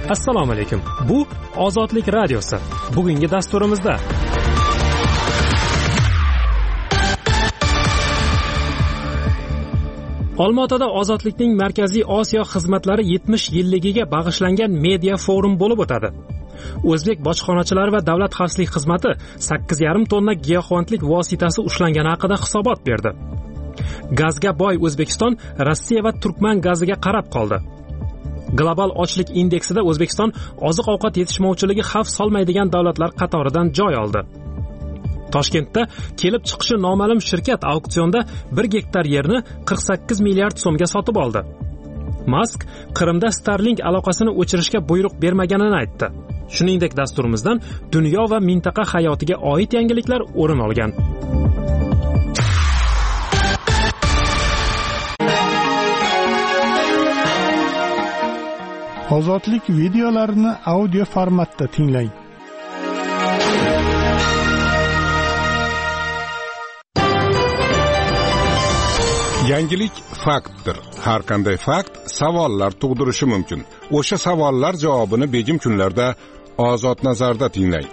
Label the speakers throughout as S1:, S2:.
S1: Assalomu alaykum. Bu Ozodlik radiosi. Bugungi dasturimizda Olmaotada Ozodlikning Markaziy Osiyo xizmatlari 70 yilligiga bag'ishlangan media forum bo'lib o'tadi. O'zbek bojxonachilari va davlat xavfsizlik xizmati 8,5 tonna giyohvandlik vositasi ushlangani haqida hisobot berdi. Gazga boy O'zbekiston Rossiya va Turkman gaziga qarab qoldi. Global ochlik indeksida O'zbekiston oziq-ovqat yetishmovchiligi xavf solmaydigan davlatlar qatoridan joy oldi. Toshkentda kelib chiqishi noma'lum shirkat auksionda 1 gektar yerni 48 milliard so'mga sotib oldi. Musk Qrimda Starlink aloqasini o'chirishga buyruq bermaganini aytdi. Shuningdek, dasturimizdan dunyo va mintaqa hayotiga oid yangiliklar o'rin olgan.
S2: Ozodlik videolarini audio formatda tinglang.
S3: Yangilik faktdir. Har qanday fakt savollar tug'dirishi mumkin. O'sha savollar javobini begim kunlarda Ozod nazarda tinglang.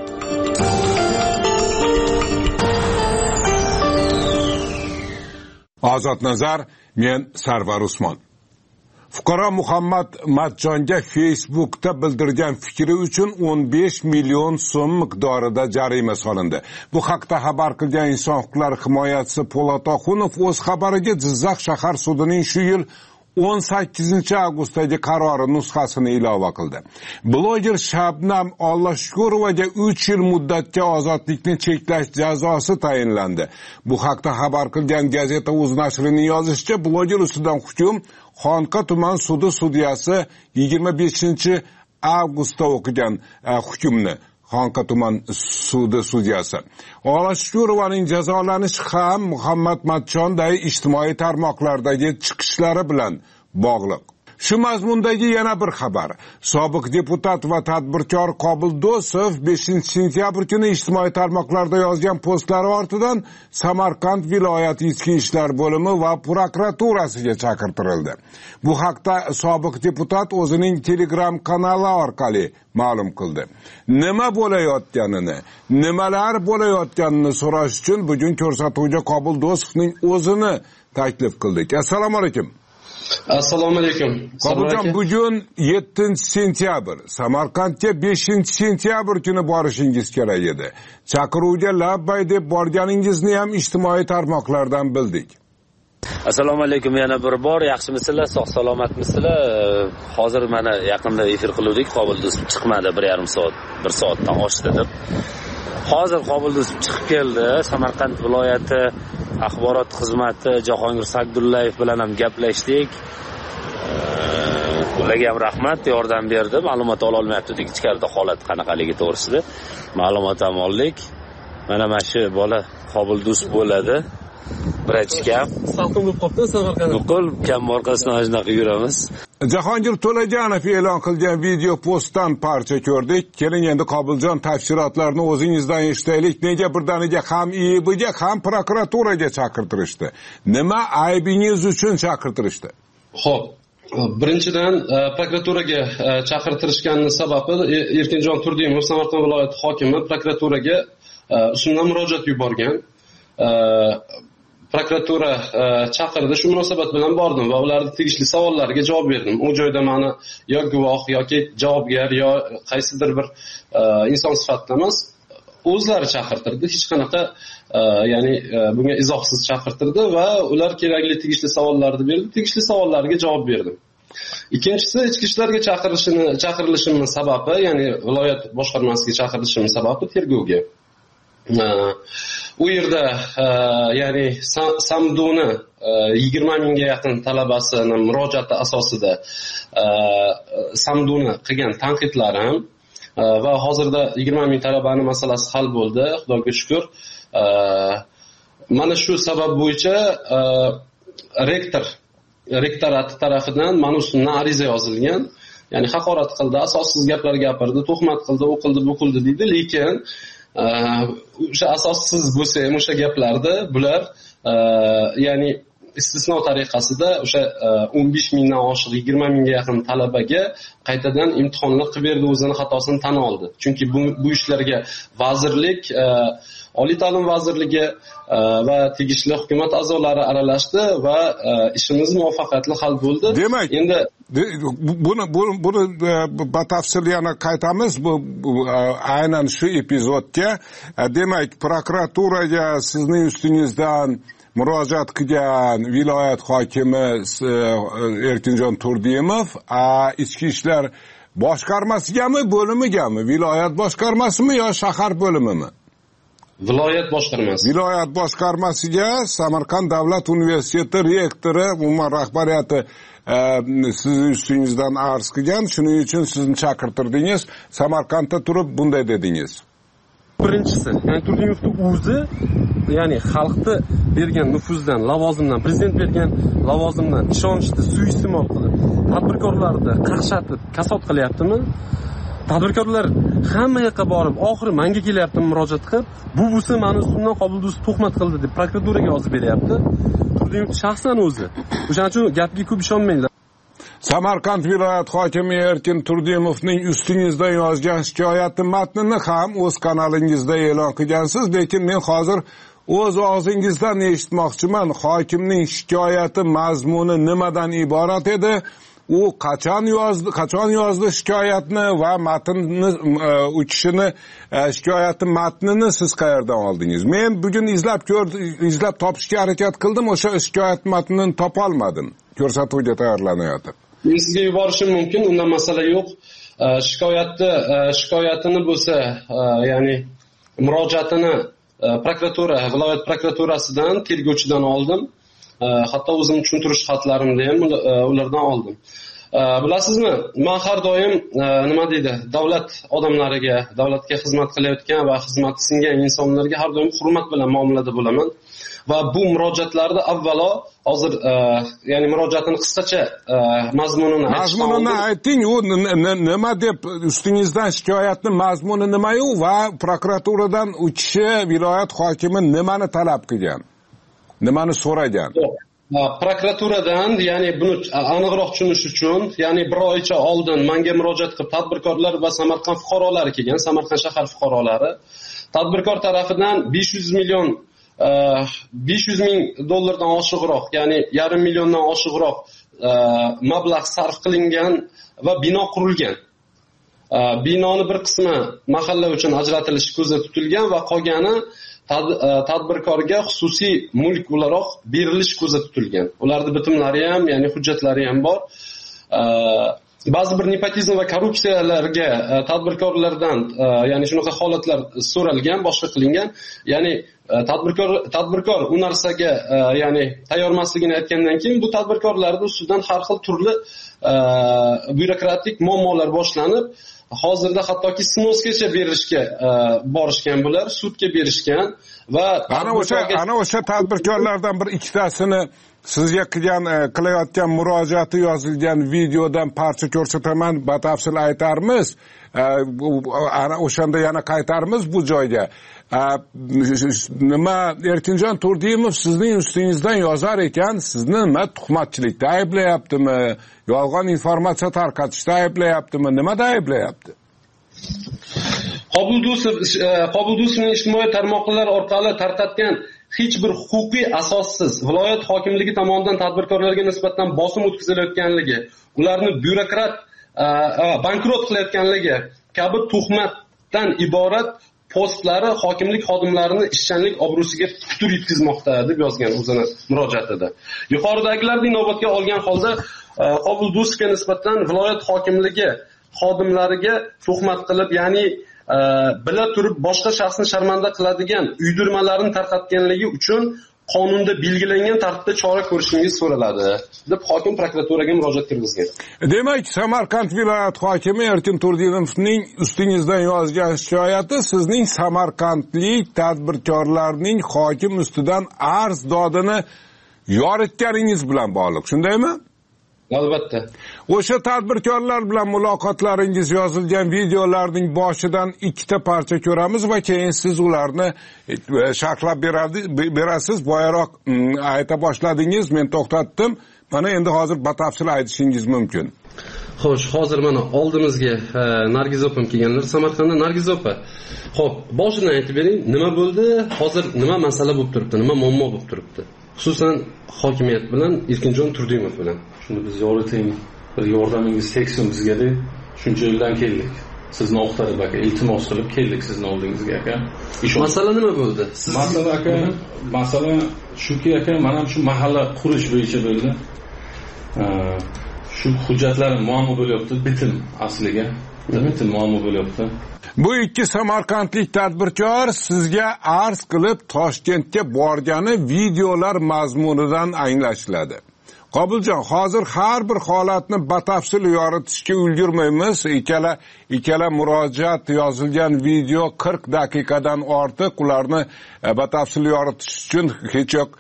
S3: Ozod nazar, men Sarvar Usmon. Fuqaro Muhammad Matjonga Facebookda bildirgan fikri uchun 15 million so'm miqdorida jarima solindi. Bu haqda xabar qilgan inson huquqlari himoyachisi Po'lat Oxunov o'z xabariga Jizzax shahar sudining shu yil 18 avgustdagi qarori nusxasini ilova qildi. Bloger Shabnam Olloshkurovaga 3 yil muddatga ozodlikni cheklash jazosi tayinlandi. Bu haqda xabar qilgan Gazeta.uz nashrining yozishicha, bloger ustidan hukm Xonqa tuman sudi sudyasi 25 avgustda o'qigan hukmni. Xonqa tuman sudi sudyasi. Olloshkurovaning jazolanishi ham Muhammad Matjonday ijtimoiy tarmoqlardagi chiqishlari bilan bog'liq. Shu mazmundagi yana bir xabar. Sobiq deputat va tadbirkor Qobil Do'stov 5-sentyabr kuni ijtimoiy tarmoqlarda yozgan postlari ortidan Samarqand viloyat ichki ishlar bo'limi va prokuraturasiga chaqirtirildi. Bu haqda sobiq deputat o'zining Telegram kanali orqali ma'lum qildi. Nima bo'layotganini, nimalar bo'layotganini so'rash uchun bugun ko'rsatuvga Qobil Do'stovning o'zini taklif qildik. Assalomu alaykum.
S4: Assalomu alaykum.
S3: Qobiljon, bugun 7-sentyabr. Samarqandga 5-sentyabr kuni borishingiz kerak edi. Chaqiruvga labbay deb borganingizni ham ijtimoiy tarmoqlardan bildik.
S5: Assalomu alaykum yana bir bor. Yaxshimisizlar? Sog' salomatmisizlar? Hozir mana yaqinda efir qildik. Qobil Do'stov chiqmadi 1,5 soat, 1 soatdan oshdi deb. Hozir Qobil Do'stov chiqib keldi. Samarqand viloyati axborot xizmati Jahongir Sagdullayev bilan ham gaplashdik. Ularga ham rahmat, yordam berdi. Ma'lumot ola olmayapti, ichkarida holat qanaqaligi to'g'risida ma'lumot ham oldik. Mana shu bola Qobil Do'stov bo'ladi. Birachkam salqin bo'lib qopti Samarqand. Nuqul kam orqasidan shunaqa yuramiz.
S3: Jahongir To'laganov e'lon qilgan video postdan parcha ko'rdik. Keling endi Qobiljon tafsilotlarni o'zingizdan eshitaylik. Nega birdaniga ham IIBga ham prokuraturaga chaqirtirishdi? Nima aybingiz uchun chaqirtirishdi?
S4: Xo'p, birinchidan prokuraturaga chaqirtirishganning sababi Erkinjon Turdimov Samarqand viloyati hokimi prokuraturaga usuldan murojaat yuborgan. Prokuratura chaqirdi, shu munosabat bilan bordim va ularning tegishli savollariga javob berdim. U joyda meni yo guvoh yoki javobgar yo qaysidir bir inson sifatida emas, o'zlari chaqirtirdi. Hech qanaqa ya'ni bunga izohsiz chaqirtirdi va ular kerakli tegishli savollarni berdi. Tegishli savollariga javob berdim. Ikkinchisi, ichki ishlarga chaqirilishimning sababi, ya'ni viloyat boshqarmasiga chaqirilishimning sababi tergovga. U yerda ya'ni Samduni 20 mingga yaqin talabasining murojaati asosida Samduni qilgan tanqidlarim va hozirda 20 ming talabaning masalasi hal bo'ldi, Xudoga shukr. Mana shu sabab bo'yicha rektorat tarafidan mana ustidan ariza yozilgan. Ya'ni haqorat qildi, asossiz gaplar gapirdi, tuhmat qildi, u qildi, bu qildi deydi, lekin o'sha asossiz bo'lsa ham o'sha gaplarda bular ya'ni istisno tariqasida o'sha 15 mingdan oshiq 20 mingga yaqin talabaga qaytadan imtihonlar qilib berdi, o'zini xatosini tan oldi. Chunki bu ishlarga vazirlik, Oliy ta'lim vazirligi va tegishli hukumat a'zolari aralashdi va ishimiz muvaffaqiyatli hal bo'ldi.
S3: Demak, endi buni batafsil yana qaytamiz bu aynan shu epizodga. Demak, prokuraturaga sizning ustingizdan murojaat qilgan viloyat hokimi Erkinjon Turdimov ichki ishlar boshqarmasigami, bo'limigami? Viloyat boshqarmasimi yo shahar bo'limimi?
S4: Viloyat boshqarmasi.
S3: Viloyat boshqarmasiga Samarqand davlat universiteti rektori, umuman rahbariyati sizning ustingizdan arz qilgan, shuning uchun sizni chaqirtirdingiz. Samarqandda turib bunday dedingiz.
S6: Birinchisi, ya'ni Turdimovning o'zi, ya'ni xalqni bergan nufuzdan, lavozimdan, prezident bergan lavozimdan ishonchni suiiste'mol qilib, tadbirkorlarni qaqshatib, kasod qilyaptimi? Tadbirkorlar hamma yoqqa borib, oxiri menga kelyapti murojaat qilib, buvisi meni ustimdan Qobuldusov tuhmat qildi deb prokuraturaga yozib beryapti. Turdimov shaxsan o'zi. O'shaning uchun gapga ko'p ishonmanglar.
S3: Samarqand viloyat hokimi Erkin Turdimovning ustingizdan yozgan shikoyati matnini ham o'z kanalingizda e'lon qilgansiz, lekin men hozir o'z og'zingizdan eshitmoqchiman. Hokimning shikoyati mazmuni nimadan iborat edi? U qachon yozdi shikoyatni va matnni uchishini, shikoyati matnini siz qayerdan oldingiz? Men bugun izlab topishga harakat qildim, o'sha shikoyat matnini topa olmadim. Ko'rsatuvga tayyorlanayotib.
S4: Men sizga yuborishim mumkin, undan masala yo'q. Shikoyatini bo'lsa, ya'ni murojaatini prokuratura, viloyat prokuraturasidan, tergovchidan oldim. Hatto o'zim tushuntirish xatlarimni ham ulardan oldim. Bilasizmi, men har doim nima deydi, davlat odamlariga, davlatga xizmat qilayotgan va xizmati singan insonlarga har doim hurmat bilan muomalada bo'laman. Va bu murojaatlarda avvalo hozir ya'ni murojaatini qisqacha mazmunini
S3: ayting, u nima deb ustingizdan shikoyatning mazmuni nima-yu va prokuraturadan uchishi viloyat hokimi nimani talab qilgan? Nimani so'ragan?
S4: Prokuraturadan, ya'ni buni aniqroq tushunish uchun, ya'ni bir oycha oldin menga murojaat qilib tadbirkorlar va Samarqand fuqarolari kelgan, Samarqand shahar fuqarolari. Tadbirkor tarafidan 500 ming dollardan oshiqroq, ya'ni yarim milliondan oshiqroq mablag' sarf qilingan va bino qurilgan. Binoni bir qismi mahalla uchun ajratilishi ko'zda tutilgan va qolgani tadbirkorga xususiy mulk o'laroq berilish ko'zda tutilgan. Ularning bitimlari ham, ya'ni hujjatlari ham bor. Ba'zi bir nepotizm va korrupsiyalarga tadbirkorlardan, ya'ni shunaqa holatlar so'ralgan, boshqa qilingan. Ya'ni tadbirkor u narsaga, ya'ni tayyormasligini aytgandan keyin bu tadbirkorlarning ustidan har xil turli byurokratik muammolar boshlanib, hozirda hattoki snosgacha berishga borishgan bular, sudga berishgan va
S3: ana o'sha tadbirkorlardan bir ikkitasini sizga qilayotgan murojaati yozilgan videodan parcha ko'rsataman, batafsil aytarmiz. Ana o'shanda yana qaytarmiz bu joyga. Nima Erkinjon Turdimov sizning ustingizdan yozar ekan, sizni nima tuhmatchilikda ayblayaptimi, yolg'on informatsiya tarqatishda ayblayaptimi, nimada ayblayapti?
S4: Qobuldusovning ijtimoiy tarmoqlar orqali tarqatgan hech bir huquqiy asossiz viloyat hokimligi tomonidan tadbirkorlarga nisbatan bosim o'tkazilayotganligi, ularni byurokrat bankrot qilayotganligi kabi tuhmatdan iborat postlari hokimlik xodimlarini ishchanlik obro'siga putur yetkazmoqda deb yozgan o'zini murojaatida. Yuqoridagilarni inobatga olgan holda Qobuldusovga nisbatan viloyat hokimligi xodimlariga tuhmat qilib, ya'ni bila turib boshqa shaxsni sharmanda qiladigan uydirmalarni tarqatganligi uchun qonunda belgilangan tartibda chora ko'rishingiz so'raladi deb hokim prokuraturaga murojaat kirgizgan.
S3: Demak, Samarqand viloyat hokimi Erkin Turdimovning ustingizdan yozgan shikoyati sizning samarqandlik tadbirkorlarning hokim ustidan arz dodini yoritganingiz bilan bog'liq, shundaymi?
S4: Albatta.
S3: O'sha tadbirkorlar bilan muloqotlaringiz yozilgan videolarning boshidan ikkita parcha ko'ramiz va keyin siz ularni sharhlab berasiz. Boyaroq ayta boshladingiz, men to'xtatdim. Mana endi hozir batafsil aytishingiz mumkin.
S4: Xo'sh, hozir mana oldimizga Nargiz opam kelganlar Samarqandda. Nargiz opa, xo'p, boshidan aytib bering, nima bo'ldi? Hozir nima masala bo'lib turibdi? Nima muammo bo'lib turibdi? Xususan hokimiyat bilan Erkinjon Turdimov bilan.
S7: Shuni biz yoriting, bir yordamingiz tegsin bizga deb shuncha yildan keldik. Sizni oqtarib aka, iltimos qilib keldik sizni oldingizga aka.
S4: Masala nima bo'ldi?
S7: Masala aka, masala shuki aka, mana shu mahalla qurish bo'yicha bo'ldi. Shu hujjatlarim muammo bo'lyapti, bitim asliga. Bitim muammo bo'lyapti.
S3: Bu ikki samarqandlik tadbirkor sizga arz qilib Toshkentga borgani videolar mazmunidan anglashiladi. Qobiljon, hozir har bir holatni batafsil yoritishga ulgurmaymiz. Ikkala murojaat yozilgan video 40 daqiqadan ortiq, ularni batafsil yoritish uchun hech yo'q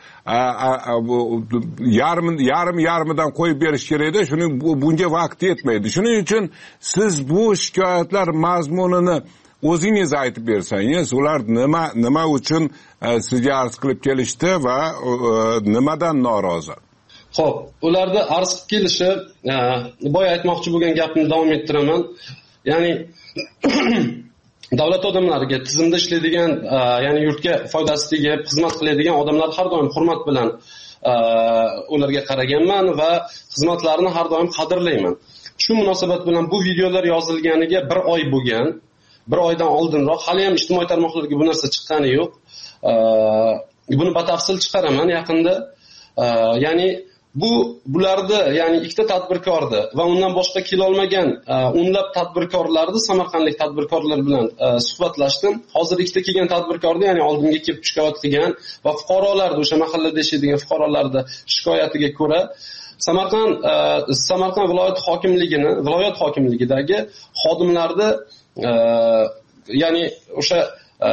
S3: yarmidan qo'yib berish kerak edi. Shuning bunga vaqt yetmaydi. Shuning uchun siz bu shikoyatlar mazmunini o'zingiz aytib bersangiz, ular nima uchun sizga arz qilib kelishdi va nimadan norozi?
S4: Xo'p, ularda arz qilib kelishi, boya aytmoqchi bo'lgan gapimni davom ettiraman. Ya'ni davlat odamlariga, tizimda ishlaydigan, ya'ni yurtga foydasi tegib xizmat qiladigan odamlar har doim hurmat bilan ularga qaraganman va xizmatlarini har doim qadrlayman. Shu munosabat bilan bu videolar yozilganiga 1 oy bo'lgan. 1 oydan oldinroq, hali ham ijtimoiy tarmoqlarga bu narsa chiqqani yo'q. Buni batafsil chiqaraman yaqinda. Ya'ni bularni, ya'ni ikkita tadbirkordi va undan boshqa kela olmagan o'nlab tadbirkorlarni, samarqandlik tadbirkorlar bilan suhbatlashdim. Hozir ikkita kelgan tadbirkorni, ya'ni oldimga kelib shikoyat qilgan va fuqarolarni, o'sha mahallada yashaydigan fuqarolarning shikoyatiga ko'ra Samarqand viloyat hokimligidagi xodimlarni ya'ni o'sha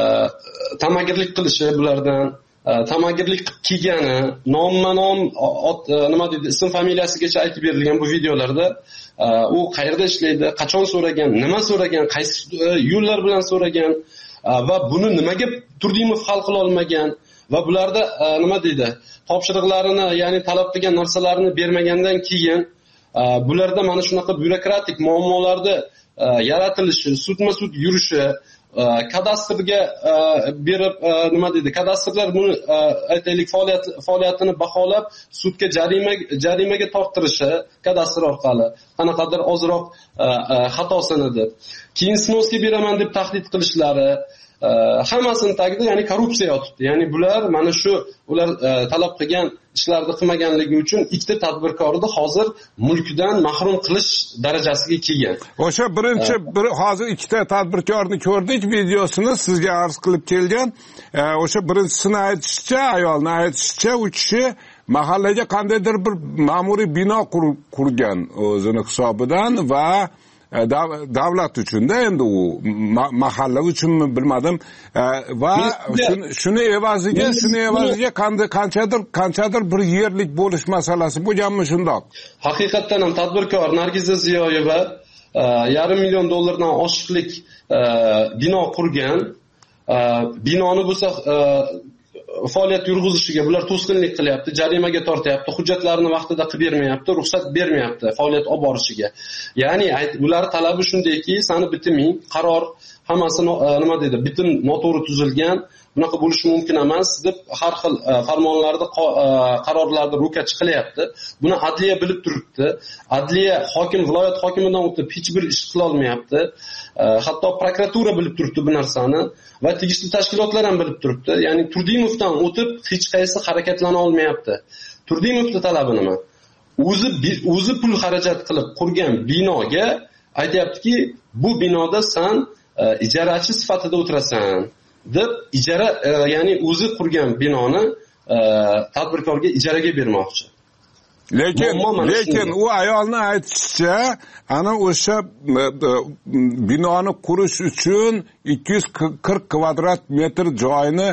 S4: tamagirlik qilishi, bulardan tamagirlik kelgani, nomma-nom nima deydi, ism familiyasigacha aytib berilgan bu videolarda u qayerda ishlaydi, qachon so'ragan, nima so'ragan, qaysi yo'llar bilan so'ragan va buni nimaga Turdimov hal qila olmagan va bularda nima deydi, topshiriqlarini, ya'ni talab qilgan narsalarini bermagandan keyin bularda mana shunaqa byurokratik muammolarni yaratilishi, sudma-sud yurishi, kadastrga berib nima deydi, kadastrlar buni aytaylik faoliyatini baholab sudga jarimaga torttirishi kadastr orqali qanaqadir ozroq xatosini deb, keyin snosga beraman deb tahdid qilishlari, hammasini tagida ya'ni korrupsiya yotibdi. Ya'ni bular mana shu ular talab qilgan ishlarni qilmaganligi uchun ikkita tadbirkorni hozir mulkidan mahrum qilish darajasiga kelgan.
S3: O'sha hozir ikkita tadbirkorni ko'rdik, videosini sizga arz qilib kelgan. O'sha birinchisini ayolni aytishicha, u kishi mahallaga qandaydir bir ma'muriy bino qurgan o'zini hisobidan va davlat uchun-da, endi u mahalla uchunmi bilmadim, va shuni evaziga qanchadir bir yerlik bo'lish masalasi bo'lganmi shundoq?
S4: Haqiqatan ham tadbirkor Nargiza Ziyoyeva $500,000 dollardan oshiqlik bino qurgan. Binoni bo'lsa faoliyat yurg'izishiga bular to'sqinlik qilyapti, jarimaga tortyapti, hujjatlarini vaqtida qilib bermayapti, ruxsat bermayapti faoliyat olib borishiga. Ya'ni ular talabi shundayki, sani bitiming, qaror hammasi nima deydi, bitim noto'g'ri tuzilgan, bunaqa bo'lishi mumkin emas deb har xil farmonlarni, qarorlarni ro'kach qilyapti. Buni adliya bilib turibdi. Adliya viloyat hokimidan o'tib hech bir ish qila olmayapti. Hatto prokuratura bilib turibdi bu narsani va tegishli tashkilotlar ham bilib turibdi. Ya'ni Turdimovdan o'tib hech qaysi harakatlana olmayapti. Turdimovning talabi nima? O'zi pul xarajat qilib qurgan binoga aytayaptiki, bu binoda sen ijarachi sifatida o'tirasan deb ijara, ya'ni o'zi qurgan binoni tadbirkorga ijaraga bermoqchi.
S3: Lekin u ayolning aytishicha, ana o'sha binoni qurish uchun 240 kvadrat metr joyni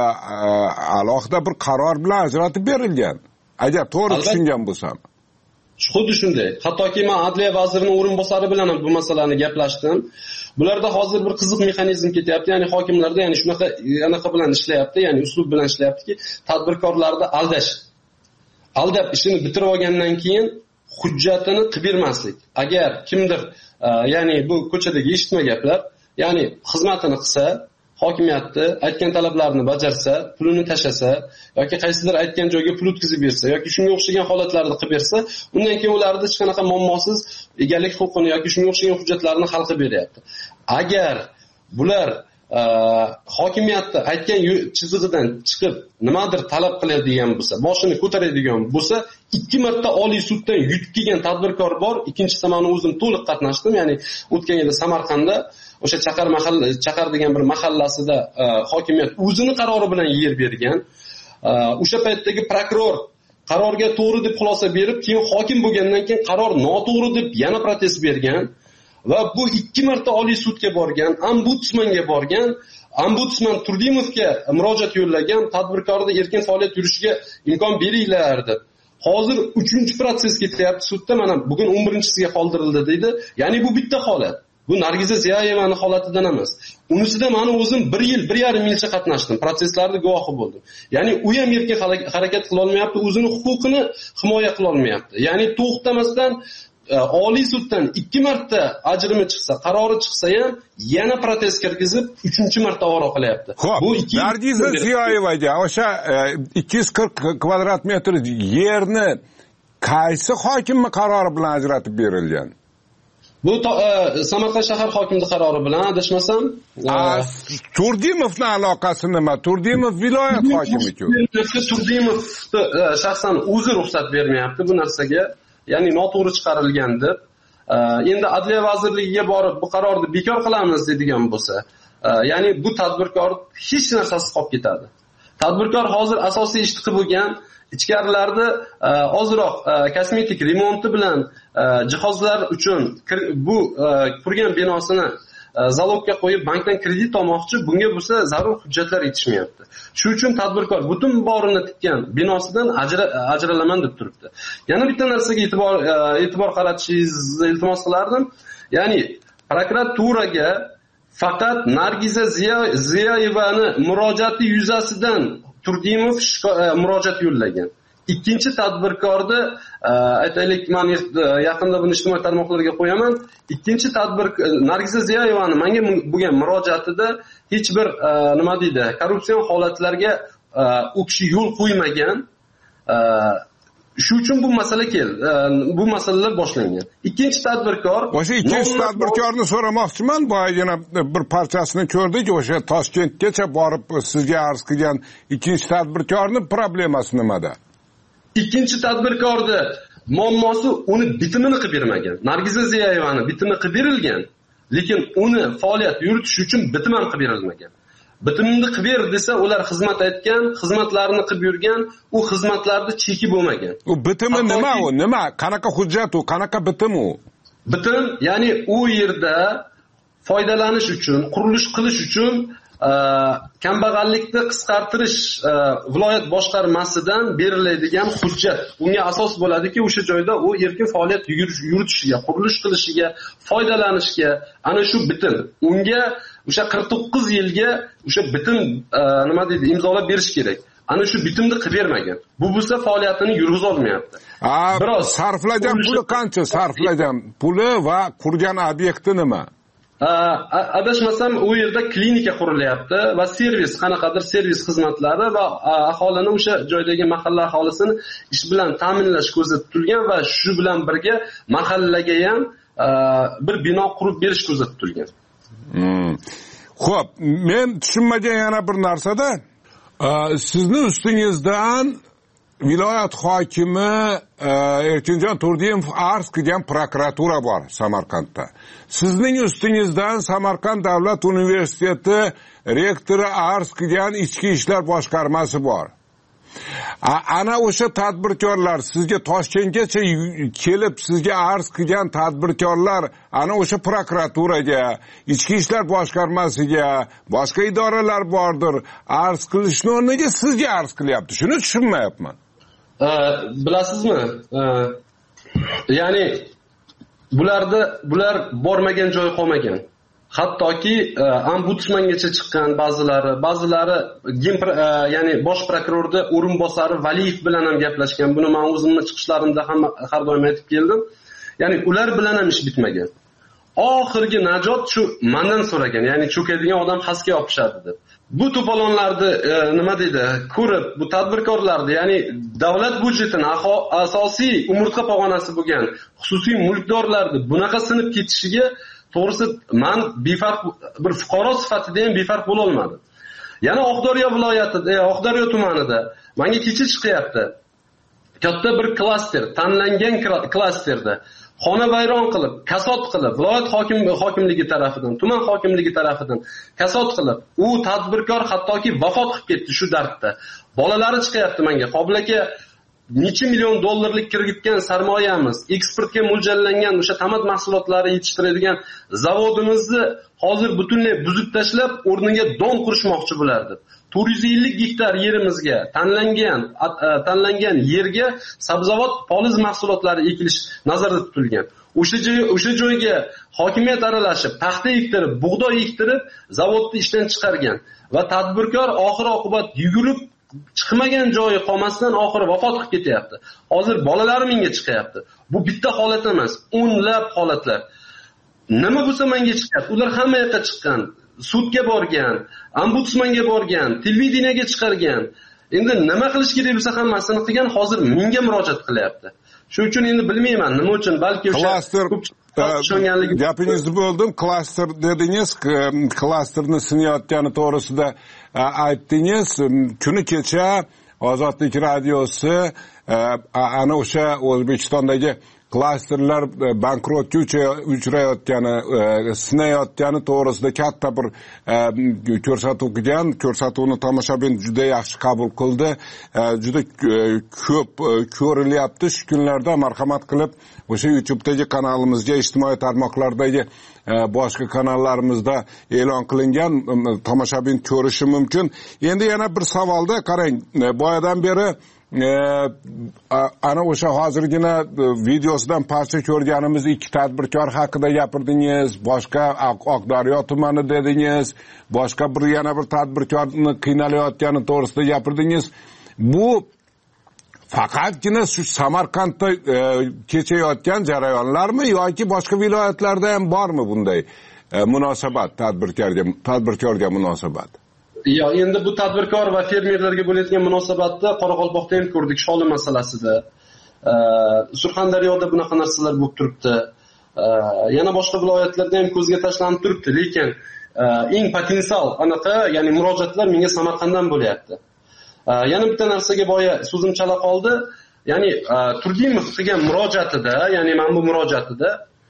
S3: alohida bir qaror bilan ajratib berilgan. Agar to'g'ri tushungan bo'lsam.
S4: Xuddi shunday. Hattoki men Adliya vazirining o'rinbosari bilan ham bu masalani gaplashdim. Bularda hozir bir qiziq mexanizm ketyapti, ya'ni hokimlarda anaqa bilan ishlayapti, ya'ni uslub bilan ishlayaptiki, tadbirkorlarni aldab ishini bitirib olgandan keyin hujjatini qilib bermaslik. Agar kimdir, ya'ni bu ko'chadagi eshitma gaplar, ya'ni xizmatini qilsa, hokimiyatni aytgan talablarni bajarsa, pulini tashlasa yoki qaysidir aytgan joyga pul o'tkazib bersa yoki shunga o'xshagan holatlarni qilib bersa, undan keyin ularni hech qanaqa muammosiz egalik huquqini yoki shunga o'xshagan hujjatlarni hal qilib beryapti. Agar bular hokimiyatda aytgan chizig'idan chiqib nimadir talab qiladigan bo'lsa, boshini ko'taradigan bo'lsa, 2 marta Oliy suddan yutib kelgan tadbirkor bor. Ikkinchisi men o'zim to'liq qatnashdim, ya'ni o'tgan yili Samarqandda o'sha Chaqar degan bir mahallasida hokimiyat o'zini qarori bilan yer bergan. O'sha paytdagi prokuror qarorga to'g'ri deb xulosa berib, keyin hokim bo'lgandan keyin qaror noto'g'ri deb yana protest bergan. Va bu 2 marta Oliy sudga borgan, ombudsmanga borgan, ombudsman Turdimovga murojaat yo'llagan, tadbirkorning erkin faoliyat yurishiga imkon beringlar deb. Hozir 3-protsess ketyapti sudda, mana bugun 11-siga qoldirildi deydi. Ya'ni bu bitta holat. Bu Nargiza Ziyoyevaning holatidan emas. Unisida men o'zim 1,5 yilcha qatnashdim, protsesslarda guvohi bo'ldim. Ya'ni u ham erkin harakat qila olmayapti, o'zini huquqini himoya qila olmayapti. Ya'ni to'xtamasdan Oliy suddan 2 marta ajrimi chiqsa, qarori chiqsa ham yana protest kirgizib 3-marta ovora qilyapti.
S3: Bu Nargiza Ziyoyevaga o'sha 240 kvadrat metr yerni qaysi hokimni qarori bilan ajratib berilgan?
S4: Bu Samarqand shahar hokimining qarori bilan adashmasam,
S3: Turdimovning aloqasi nima? Turdimov viloyat hokimi-ku.
S4: Turdimov shaxsan o'zi ruxsat bermayapti bu narsaga. Ya'ni noto'g'ri chiqarilgan deb. Endi Adliya vazirligiga borib bu qarorni bekor qilamiz deydigan bo'lsa, ya'ni bu tadbirkor hech narsasiz qolib ketadi. Tadbirkor hozir asosiy ishni qilib bo'lgan, ichkarilarda ozroq kosmetik remonti bilan jihozlar uchun bu qurgan binosini zalogga qo'yib bankdan kredit olmoqchi, bunga bo'lsa zarur hujjatlar yetishmayapti. Shuning uchun tadbirkor butun borini tikkan binosidan ajralaman deb turibdi. Yana bitta narsaga e'tibor qaratishingizni iltimos qilardim. Ya'ni prokuraturaga faqat Nargiza Ziyoyevani murojaati yuzasidan Turdimov murojaat yo'llagan. Ikkinchi tadbirkorni aytaylik, men yaqinda buni ijtimoiy tarmoqlarga qo'yaman. Ikkinchi Nargiza Ziyoyevani menga bo'lgan murojaatida hech bir nima deydi, korrupsion holatlarga u kishi yo'l qo'ymagan. Shu uchun bu masala bu masalalar boshlangan. Ikkinchi tadbirkor,
S3: o'sha ikkinchi tadbirkorni so'ramoqchiman. Boyagina bir parchasini ko'rdik, o'sha Toshkentgacha borib sizga arz qilgan ikkinchi tadbirkorning problemasi nimada?
S4: Ikkinchi tadbirkorda muammosi uni bitimini qilib bermagan. Nargiza Ziyoyevani bitimi qilib berilgan, lekin uni faoliyat yuritish uchun bitim ham qilib berilmagan. Bitimni qilib ber desa, ular xizmat aytgan, xizmatlarini qilib yurgan, u xizmatlarda cheki bo'lmagan.
S3: U bitimi nima u? Nima? Qanaqa hujjat u? Qanaqa bitim u?
S4: Bitim, ya'ni u yerda foydalanish uchun, qurilish qilish uchun kambag'allikni qisqartirish viloyat boshqarmasidan beriladigan hujjat. Unga asos bo'ladiki, o'sha joyda u erkin faoliyat yuritishiga, qurilish qilishiga, foydalanishga ana shu bitim. Unga o'sha 49 yilga o'sha bitim nima deydi, imzolab berish kerak. Ana shu bitimni qilib bermagan. Bu bo'lsa faoliyatini yurgiza olmayapti.
S3: Biroz sarflagan puli qancha? Sarflagan puli va qurgan obyekti nima?
S4: Adashmasam u yerda klinika qurilyapti va servis, qanaqadir servis xizmatlari va aholini o'sha joydagi mahalla aholisini ish bilan ta'minlash ko'zda tutilgan va shu bilan birga mahallaga ham bir bino qurib berish ko'zda tutilgan.
S3: Xo'p, men tushunmagan yana bir narsada, sizni ustingizdan viloyat hokimi Erkinjon Turdimov arz qilgan prokuratura bor Samarqandda. Sizning ustingizdan Samarqand davlat universiteti rektori arz qilgan ichki ishlar boshqarmasi bor. Ana o'sha tadbirkorlar sizga Toshkentgacha kelib sizga arz qilgan tadbirkorlar ana o'sha prokuraturaga, ichki ishlar boshqarmasiga, boshqa idoralar bordir, arz qilishni o'rniga sizga arz qilyapti. Shuni tushunmayapman.
S4: Bilasizmi? Ya'ni bular bormagan joy qolmagan. Hattoki ombudsmangacha chiqqan ba'zilari ya'ni bosh prokurorning o'rinbosari Valiyev bilan ham gaplashgan. Buni men o'zimning chiqishlarimda ham har doim aytib keldim. Ya'ni ular bilan ham ish bitmagan. Oxirgi najot shu mendan so'ragan. Ya'ni cho'kadigan odam xasga yopishadi deb. Bu to'polonlarni nima deydi? Ko'rib, bu tadbirkorlarni, ya'ni davlat byudjetining asosiy umurtqa pog'onasi bo'lgan xususiy mulkdorlarni bunaqa sinib ketishiga to'g'risi men befarq bir fuqaro sifatida ham befarq bo'la olmadim. Yana Oqdaryo viloyatida, Oqdaryo tumanida menga kecha chiqyapti. Katta bir klaster, tanlangan klasterda xonavayron qilib, kasod qilib, viloyat hokimligi tarafidan, tuman hokimligi tarafidan kasod qilib, u tadbirkor hattoki vafot qilib ketdi shu dardda. Bolalari chiqyapti menga. Qobil aka, necha million dollarlik kiritgan sarmoyamiz, eksportga mo'ljallangan o'sha tamat mahsulotlari yetishtiradigan zavodimizni hozir butunlay buzib tashlab, o'rniga don qurishmoqchi bo'lardi. 450 gektar yerimizga tanlangan yerga sabzavot, poliz mahsulotlari ekilish nazarda tutilgan. O'sha joyga hokimiyat aralashib, paxta ektirib, bug'doy ektirib, zavodni ishdan chiqargan va tadbirkor oxir-oqibat yugurib chiqmagan joyi qolmasdan oxiri vafot qilib ketyapti. Hozir bolalari menga chiqyapti. Bu bitta holat emas, o'nlab holatlar. Nima bo'lsa menga chiqyapti. Ular hamma yoqqa chiqqan, sudga borgan, ombudsmanga borgan, televideniyaga chiqargan. Endi nima qilish kerak bo'lsa hammasini qilgan, hozir menga murojaat qilyapti. Shuning uchun endi bilmayman nima uchun, balki o'sha
S3: gapingizni bo'ldim. Klaster dedingiz, klasterni sinayotgani to'g'risida aytdingiz. Kuni kecha Ozodlik radiosi ana o'sha O'zbekistondagi klasterlar bankrotga uchrayotgani, sinayotgani to'g'risida katta bir ko'rsatuv qilgan. Ko'rsatuvni tomoshabin juda yaxshi qabul qildi. Juda ko'p ko'rilyapti shu kunlarda. Marhamat qilib o'sha YouTube'dagi kanalimizga, ijtimoiy tarmoqlardagi boshqa kanallarimizda e'lon qilingan, tomoshabin ko'rishi mumkin. Endi yana bir savolda qarang, boyadan beri ana o'sha hozirgina videosidan parcha ko'rganimiz ikki tadbirkor haqida gapirdingiz, boshqa Oqdaryo tumani dedingiz, boshqa yana bir tadbirkorni qiynalayotgani to'g'risida gapirdingiz. Bu faqatgina shu Samarqandda kechayotgan jarayonlarmi yoki boshqa viloyatlarda ham bormi bunday munosabat, tadbirkorga munosabat?
S4: Ya, endi bu tadbirkor va fermerlarga bo'layotgan munosabatda Qoraqalpoqda ham ko'rdik, Sholi masalasida. Surxondaryoda bunaqa narsalar bo'lib turibdi. Yana boshqa viloyatlarda ham ko'zga tashlanib turibdi, lekin eng potensial anaqa, ya'ni murojaatlar menga Samarqanddan bo'lyapti. Yana bitta narsaga boya so'zim chala qoldi. Ya'ni Turdimov qilgan murojaatida, ya'ni men bu murojaatida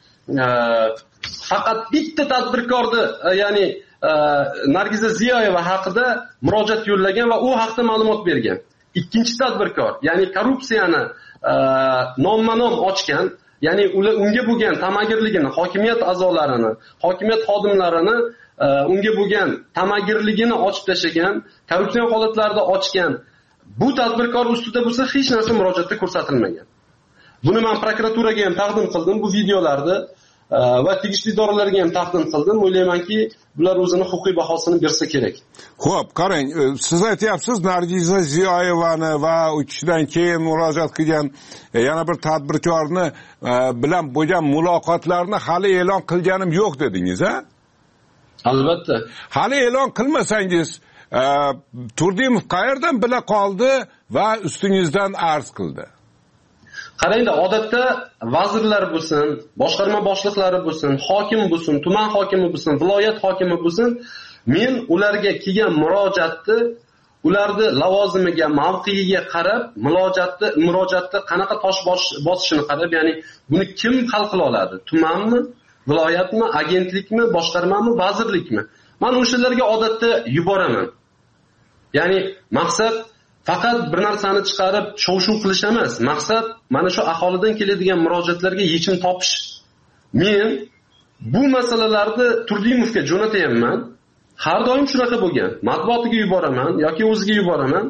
S4: faqat bitta tadbirkorni, ya'ni Nargiza Ziyoyeva haqida murojaat yo'llagan va u haqida ma'lumot bergan. Ikkinchi tadbirkor, ya'ni korrupsiyani nomma-nom ochgan, ya'ni unga bo'lgan tamagirligini, hokimiyat a'zolarini, hokimiyat xodimlarini unga bo'lgan tamagirligini ochib tashlagan, korrupsiya holatlarida ochgan. Bu tadbirkor ustida bo'lsa hech narsa murojaatda ko'rsatilmagan. Buni men prokuraturaga ham taqdim qildim, bu videolarni va tegishli idoralarga ham taqdim qildim. O'ylaymanki, bular o'zini huquqiy bahosini bersa kerak.
S3: Xo'p, qarang, siz aytyapsiz Nargiza Ziyoyevani va u kishidan keyin murojaat qilgan yana bir tadbirkorni bilan bo'lgan muloqotlarni hali e'lon qilganim yo'q dedingiz, ha?
S4: Albatta.
S3: Hali e'lon qilmasangiz, Turdimov qayerdan bila qoldi va ustingizdan arz qildi?
S4: Qarangda, odatda vazirlar bo'lsin, boshqarma boshliqlari bo'lsin, hokim bo'lsin, tuman hokimi bo'lsin, viloyat hokimi bo'lsin, men ularga kelgan murojaatni, ularni lavozimiga, mavqeiga qarab, murojaatni qanaqa tosh bosishini qarab, ya'ni buni kim hal qila oladi? Tumanmi, viloyatmi, agentlikmi, boshqarmami, vazirlikmi? Men o'shalarga odatda yuboraman. Ya'ni maqsad faqat bir narsani chiqarib shov-shuv qilish emas. Maqsad mana shu aholidan keladigan murojaatlarga yechim topish. Men bu masalalarni Turdimovga jo'natayapman. Har doim shunaqa bo'lgan. Matbuotiga yuboraman yoki o'ziga yuboraman.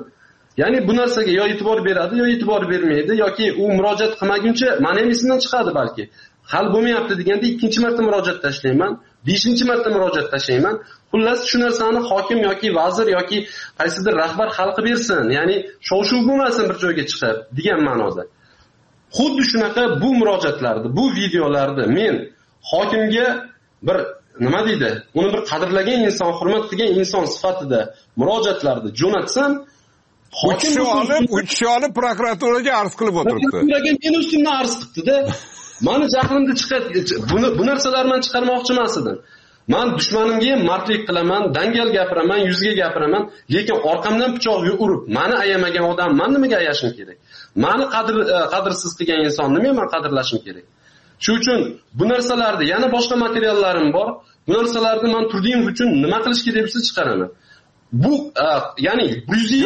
S4: Ya'ni bu narsaga yo e'tibor beradi, yo e'tibor bermaydi, yoki u murojaat qilmaguncha meni ham esimdan chiqadi balki. Hal bo'lmayapti deganda ikkinchi marta murojaat tashlayman, 5-marta murojaat tashlayman. Xullas shu narsani hokim yoki vazir yoki qaysidir rahbar hal qilib bersin. Ya'ni shov-shuv bo'lmasin bir joyga chiqib degan ma'noda. Xuddi shunaqa bu murojaatlarni, bu videolarni men hokimga bir nima deydi? Uni bir qadrlagan inson, hurmat qilgan inson sifatida murojaatlarni jo'natsam, hokim
S3: uch olib prokuraturaga arz qilib o'tiribdi.
S4: Prokuraturaga men ustimdan arz qilibdi-da. Meni jahlimda chiqadi. Bu narsalarni men chiqarmoqchi emas edim. Men dushmanimga mardlik qilaman, dangal gapiraman, yuziga gapiraman, lekin orqamdan pichoq urib, meni ayamagan odam men nimaga ayashim kerak? Meni qadrsiz qilgan insonni men qadrlashim kerak. Shu uchun bu narsalarni, yana boshqa materiallarim bor. Bu narsalarni men Turdimov uchun nima qilish kerak deb chiqaraman. Bu ya'ni 120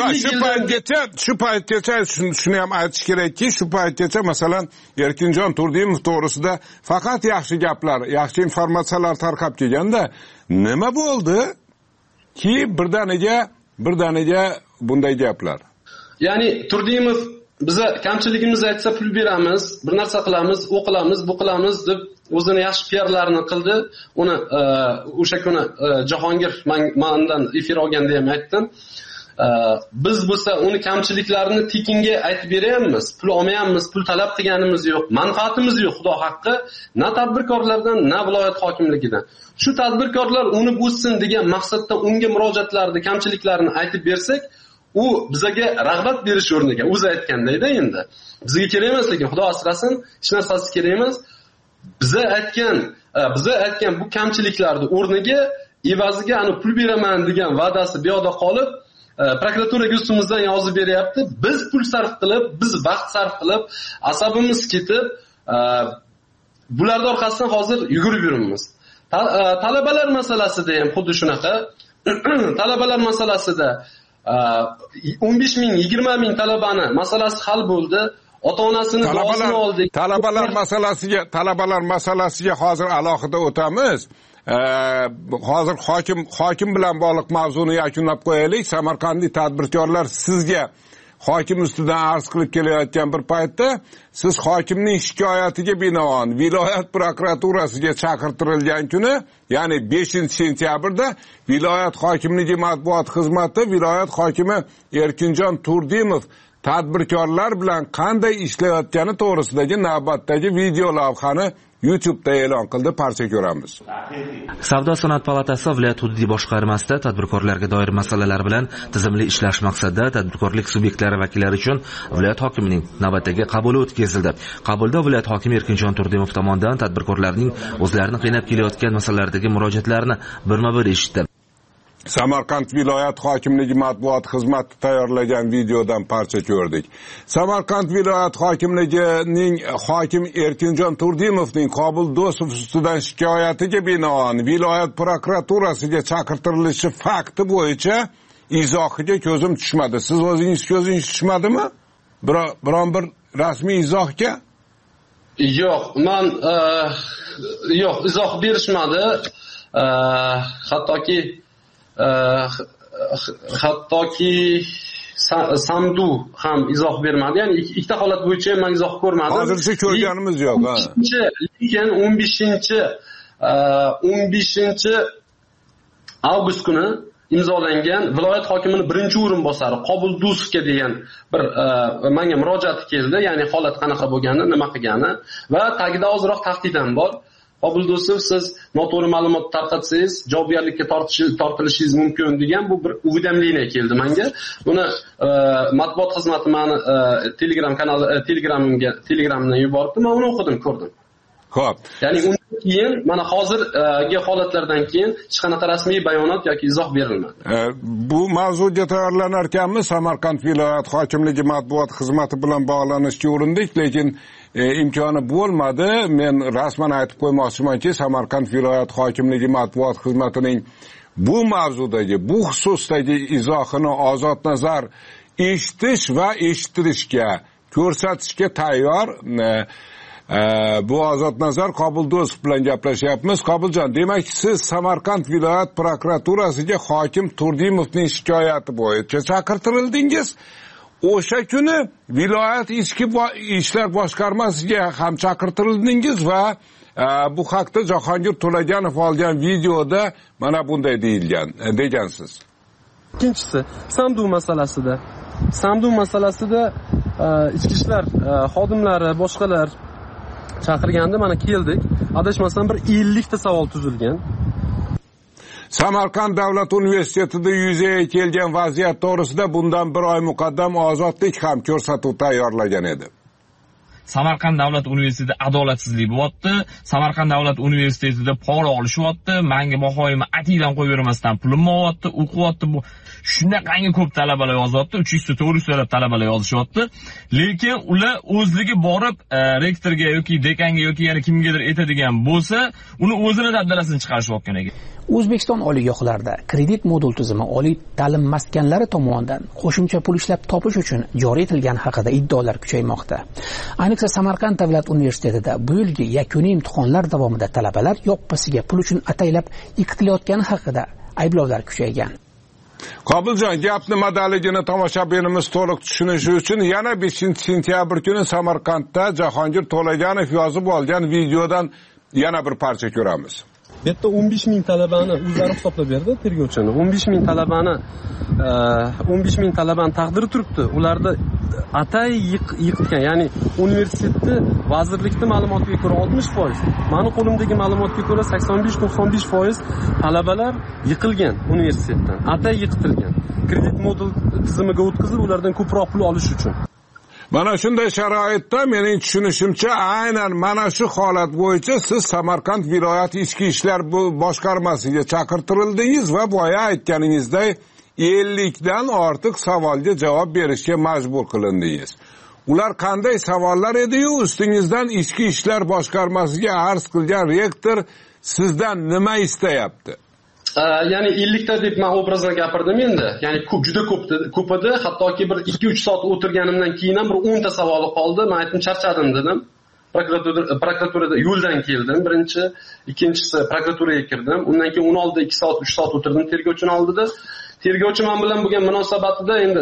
S3: shu paytgacha shuni ham aytish kerakki, shu paytgacha masalan Erkinjon Turdimov to'g'risida faqat yaxshi gaplar, yaxshi informatsiyalar tarqab kelganda, nima bo'ldi ki birdaniga bunday gaplar?
S4: Ya'ni Turdimov biza kamchiligimizni aytsa pul beramiz, bir narsa qilamiz, u qilamiz, bu qilamiz deb o'zini yaxshi PR-larni qildi. Uni o'sha kuni Jahongir mendan efir olganda ham aytdim. Biz bo'lsa uni kamchiliklarini tekinga aytib beramiz, pul olmayapmiz, pul talab qilganimiz yo'q, manfaatimiz yo'q, xudo haqqi, na tadbirkorlardan, na viloyat hokimligidan. Shu tadbirkorlar uni o'ssin degan maqsadda unga murojaatlarni, kamchiliklarini aytib bersak, u bizaga rag'bat berish o'rniga o'zi aytgandayda endi bizga kerak emas, lekin xudo asrasin, hech narsasi kerak emas. Biza aytgan bu kamchiliklarni o'rniga evaziga ani pul beraman degan va'dasi bu yoqda qolib, prokuraturaga ustimizdan yozib beryapti. Biz pul sarf qilib, biz vaqt sarf qilib, asabimiz ketib, bularning orqasidan hozir yugurib yuribmiz. Talabalar masalasida ham xuddi shunaqa. Talabalar masalasida 15 ming, 20 ming talabani masalasi hal bo'ldi. Ota-onasini duosini oldik.
S3: Talabalar masalasiga hozir alohida o'tamiz. Hozir hokim bilan bog'liq mavzuni yakunlab qo'yaylik. Samarqandlik tadbirkorlar sizga hokim ustidan arz qilib kelayotgan bir paytda siz hokimning shikoyatiga binoan viloyat prokuraturasiga chaqirtirilgan kuni, ya'ni 5-sentyabrda viloyat hokimligi matbuot xizmati viloyat hokimi Erkinjon Turdimov tadbirkorlar bilan qanday ishlayotgani to'g'risidagi navbatdagi video lavhani YouTube'da e'lon qildi. Parcha ko'ramiz.
S8: Savdo-sanoat palatasi viloyat hududiy boshqarmasida tadbirkorlarga doir masalalar bilan tizimli ishlash maqsadida tadbirkorlik subyektlari vakillari uchun viloyat hokimining navbatdagi qabuli o'tkazildi. Qabulda viloyat hokimi Erkinjon Turdimov tomonidan tadbirkorlarning o'zlarini qiynab kelayotgan masalalardagi murojaatlarini birma-bir eshitdi.
S3: Samarqand viloyat hokimligi matbuot xizmati tayyorlagan videodan parcha ko'rdik. Samarqand viloyat hokimligining hokim Erkinjon Turdimovning Qobul Do'stov ustidan shikoyatiga binoan viloyat prokuraturasiga chaqirtirilishi fakti bo'yicha izohiga ko'zim tushmadi. Siz o'zingiz ko'zingiz tushmadimi? Biron bir rasmiy izohga?
S4: Yo'q, men yo'q, izoh berishmadi. Hattoki Samdu ham izoh bermadi. Ya'ni ikkita holat bo'yicha men izoh ko'rmadim.
S3: Hozircha ko'rganimiz yo'q.
S4: Lekin 15 avgust kuni imzolangan viloyat hokimining birinchi o'rinbosari Qobul Do'stovga degan bir menga murojaati keldi. Ya'ni holat qanaqa bo'lgani, nima qilgani va tagida ozroq tahdid ham bor. Qobul Do'stov, siz noto'g'ri ma'lumot tarqatsangiz javobgarlikka tortilishingiz mumkin degan bu bir uvdamlikni keldi menga. Buni matbuot xizmati meni Telegram kanali Telegramdan yubordi. Men uni o'qidim, ko'rdim.
S3: Xo'p.
S4: Ya'ni undan keyin mana hozirgi holatlardan keyin hech qanaqa rasmiy bayonot yoki izoh berilmadi.
S3: Bu mavzuga tayyorlanar ekanmiz, Samarqand viloyat hokimligi matbuot xizmati bilan bog'lanishga urindik, lekin imkoni bo'lmadi. Men rasman aytib qo'ymoqchimanki, Samarqand viloyat hokimligi matbuot xizmatining bu mavzudagi, bu xususdagi izohini ozod nazar eshitish va eshittirishga, ko'rsatishga tayyor. Bu ozod nazar Qobul Do'stov bilan gaplashyapmiz. Qobuljon, demak siz Samarqand viloyat prokuraturasiga hokim Turdimovning shikoyati bo'yicha chaqirtirildingiz. o'sha kuni viloyat ichki ishlar boshqarmasiga ham chaqirtirildingiz va bu haqda Jahongir To'laganov olgan videoda mana bunday degansiz.
S6: Ikkinchisi, Samdu masalasida ichki ishlar xodimlari, boshqalar chaqirganda mana keldik. Adashmasam bir 50 ta savol tuzilgan.
S3: Samarqand davlat universitetida yuzaga kelgan vaziyat to'g'risida bundan bir oy muqaddam Ozodlik ham ko'rsatuv tayyorlagan edi.
S9: Samarqand davlat universitetida adolatsizlik bo'lyapti. Samarqand davlat universitetida pora olishyapti. Menga bahoyimni atiydan qo'yib bermasdan pulimni olyapti, o'qiyapti. Bu shunaqangi ko'p talabalar yozyapti, 300 ta 400 ta talabalar yozishyapti. Lekin ular o'zligi borib rektorga yoki dekanga yoki yana kimgadir aytadigan bo'lsa, uni o'zini dabdalasini chiqarishayotgan ekan.
S10: O'zbekiston oliygohlarida kredit modul tizimi oliy ta'lim maskanlari tomonidan qo'shimcha pul ishlab topish uchun joriy etilgani haqida iddaolar kuchaymoqda. Ayniqsa Samarqand davlat universitetida bu yilgi yakuniy imtihonlar davomida talabalar yoppasiga pul uchun ataylab yiqitilayotgani haqida ayblovlar kuchaygan.
S3: Qobiljon, gap nimadaligini tomoshabinimiz to'liq tushunishi uchun yana 5-sentyabr kuni Samarqandda Jahongir To'laganov yozib olgan videodan yana bir parcha ko'ramiz.
S6: Bu yerda 15,000 talabani o'zlari hisoblab berdi tergovchini. 15,000 talabani taqdiri turibdi. Ularda atay yiqitgan, ya'ni universitetni vazirlikning ma'lumotiga ko'ra 60%, meni qo'limdagi ma'lumotga ko'ra 85-95% talabalar yiqilgan universitetdan, atay yiqitilgan. Kredit modul tizimiga o'tkazib, ulardan ko'proq pul olish uchun.
S3: Mana shunday sharoitda mening tushunishimcha aynan mana shu holat bo'yicha siz Samarqand viloyat ichki ishlar boshqarmasiga chaqirtirildingiz va boya aytganingizday 50 dan ortiq savolga javob berishga majbur qilindingiz. Ular qanday savollar edi-yu, ustingizdan ichki ishlar boshqarmasiga arz qilgan rektor sizdan nima istayapti?
S4: Ya'ni 50 ta deb men obrazdan gapirdim endi. Ya'ni juda ko'p edi. Hattoki bir 2-3 soat o'tirganimdan keyin ham bir 10 ta savol qoldi. Men aytdim, charchadim dedim. Prokuraturada yo'ldan keldim birinchi, ikkinchisi prokuraturaga kirdim. Undan keyin 10 oldida 2 soat, 3 soat o'tirdim tergovchini oldida. Tergovchi men bilan bo'lgan munosabatida endi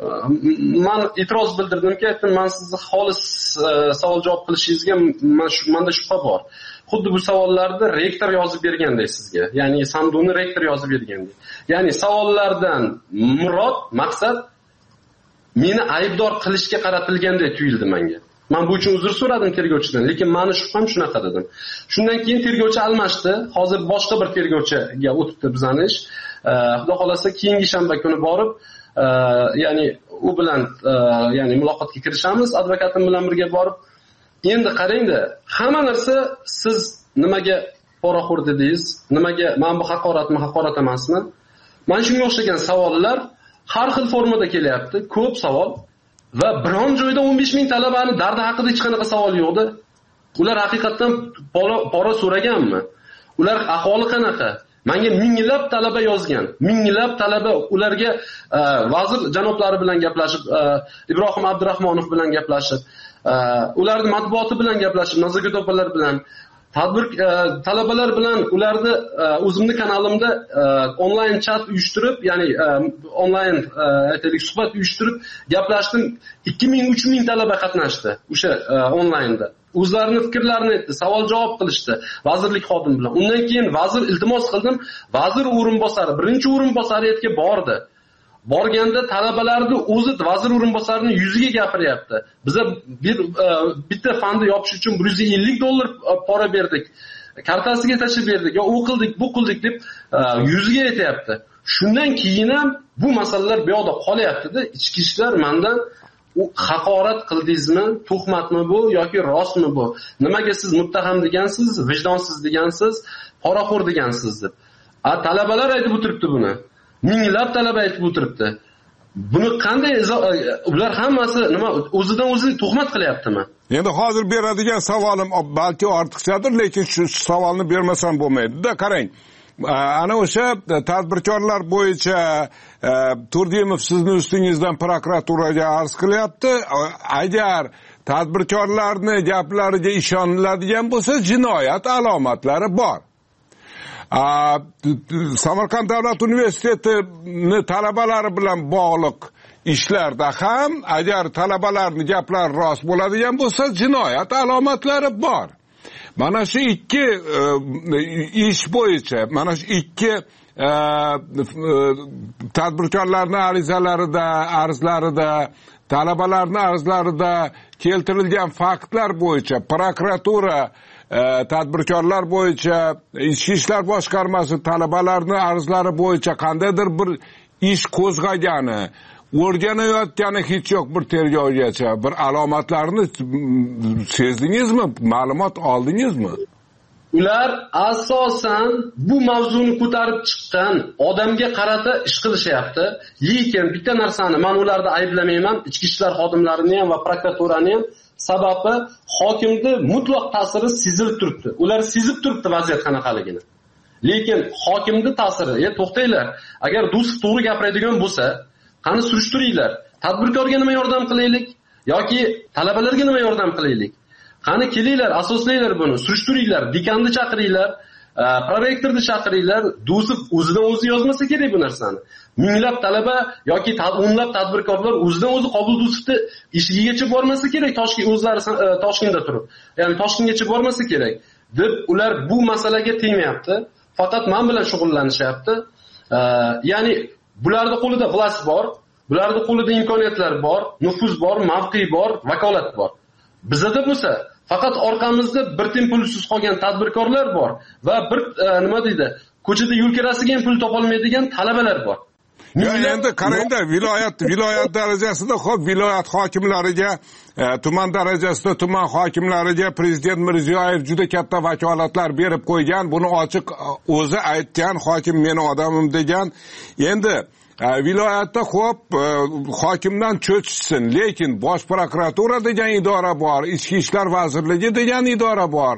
S4: men e'tiroz bildirdimki, aytdim, men sizni xolis savol javob qilishingizga menda shubha bor. Xuddi bu savollarni rektor yozib berganday sizga. Ya'ni Samduni rektor yozib berganday. Ya'ni savollardan maqsad meni aybdor qilishga qaratilganday tuyuldi menga. Men bu uchun uzr so'radim tergovchidan, lekin meni shubham shunaqa dedim. Shundan keyin tergovchi almashdi. Hozir boshqa bir tergovchiga o'tibdi bizning ish. Xudo xolasa keyingi shanba kuni borib, ya'ni u bilan ya'ni muloqotga kirishamiz, advokatim bilan birga borib. Endi qarangda, hamma narsa siz nimaga poraxo'r dedingiz, nimaga men bu haqorat emasmi? Mana shunga o'xshagan savollar har xil formada kelyapti, ko'p savol va biron joyda 15,000 talabani dardi haqida hech qanaqa savol yo'qdi. Ular haqiqatan pora so'raganmi? Ular ahvoli qanaqa? Menga minglab talaba yozgan. Minglab talaba ularga vazir janoblari bilan gaplashib, Ibrohim Abdurahmonov bilan gaplashib, ularning matbuoti bilan gaplashib, Nazargul opalar bilan, tadbir talabalar bilan ularni o'zimning kanalimda onlayn chat uyushtirib, ya'ni onlayn aytaylik suhbat uyushtirib gaplashdim. 2000-3000 talaba qatnashdi o'sha onlaynda. O'zlarining fikrlarini aytdi, savol javob qilishdi vazirlik xodimi bilan. Undan keyin vazir iltimos qildim, vazir o'rinbosari, birinchi o'rinbosariyatga bordi. Borganda talabalarni o'zi vazir o'rinbosarining yuziga gapiryapti. Biza bitta fanda yopish uchun $150 pora berdik. Kartasiga tashib berdik, yo u qildik, bu qildik deb yuziga aytayapti. Shundan keyin ham bu masalalar bu yoqda qolyapti-da. Ichki ishlar mendan haqorat qildingizmi, tuhmatmi bu yoki rostmi bu? Nimaga siz muttaham degansiz, vijdonsiz degansiz, poraxo'r degansiz deb. Talabalar aytib o'tiribdi buni. Minglab talaba aytib o'tiribdi. Buni qanday ular hammasi nima o'zidan o'zi tuhmat qilyaptimi?
S3: Endi hozir beradigan savolim balki ortiqchadir, lekin shu savolni bermasam bo'lmaydi-da. Qarang. Ana o'sha tadbirkorlar bo'yicha Turdimov sizning ustingizdan prokuraturaga arz qilyapti. Agar tadbirkorlarni gaplariga ishoniladigan bo'lsa, jinoyat alomatlari bor. Samarqand davlat universitetini talabalari bilan bog'liq ishlarda ham agar talabalarning gaplari rost bo'ladigan bo'lsa, jinoyat alomatlari bor. Mana shu ikki ish bo'yicha, mana shu ikki tadbirkorlarning arzlarida, talabalarning arzlarida keltirilgan faktlar bo'yicha prokuratura tadbirkorlar bo'yicha, ichki ishlar boshqarmasi talabalarning arzlari bo'yicha qandaydir bir ish qo'zg'agani, o'rganayotgani hech yo'q bir tergovgacha. Bir alomatlarni sezdingizmi? Ma'lumot oldingizmi?
S4: Ular asosan bu mavzuni ko'tarib chiqqan odamga qarata ish qilishyapti. Lekin bitta narsani men ularni ayblamayman, ichki ishlar xodimlarini ham va prokuraturani ham. Sababi hokimni mutlaq ta'siri sezilib turibdi. Ular sezib turibdi vaziyat qanaqaligini. Lekin hokimning ta'siri, to'xtanglar. Agar Do'stov to'g'ri gapiradigan bo'lsa, qani surishtiringlar. Tadbirkorga nima yordam qilaylik yoki talabalarga nima yordam qilaylik? Qani kelinglar, asoslaylar buni, surishtiringlar, dekanni chaqiringlar, prorektorni chaqiringlar. Do'stov o'zidan o'zi yozmasa kerak bu narsani. Minglab talaba yoki o'nlab tadbirkorlar o'zidan o'zi Qobul Do'stovni ishigacha bormasa kerak, o'zlari Toshkentda turib. Ya'ni Toshkentgacha bormasa kerak deb ular bu masalaga tegmayapti. Faqat men bilan shug'ullanishyapti. Ya'ni bularning qo'lida vlast bor, bularning qo'lida imkoniyatlar bor, nufuz bor, mavqe bor, vakolat bor. Bizda bo'lsa faqat orqamizda bir tiyin pulsiz qolgan tadbirkorlar bor va bir nima deydi, ko'chada yo'l kirasiga ham pul topolmaydigan talabalar bor.
S3: Endi qarangda, viloyat darajasida xo'p, viloyat hokimlariga, tuman darajasida tuman hokimlariga prezident Mirziyoyev juda katta vakolatlar berib qo'ygan. Buni ochiq o'zi aytgan, hokim meni odamim degan. Endi viloyatda xo'p, hokimdan cho'chishsin, lekin bosh prokuratura degan idora bor, ichki ishlar vazirligi degan idora bor.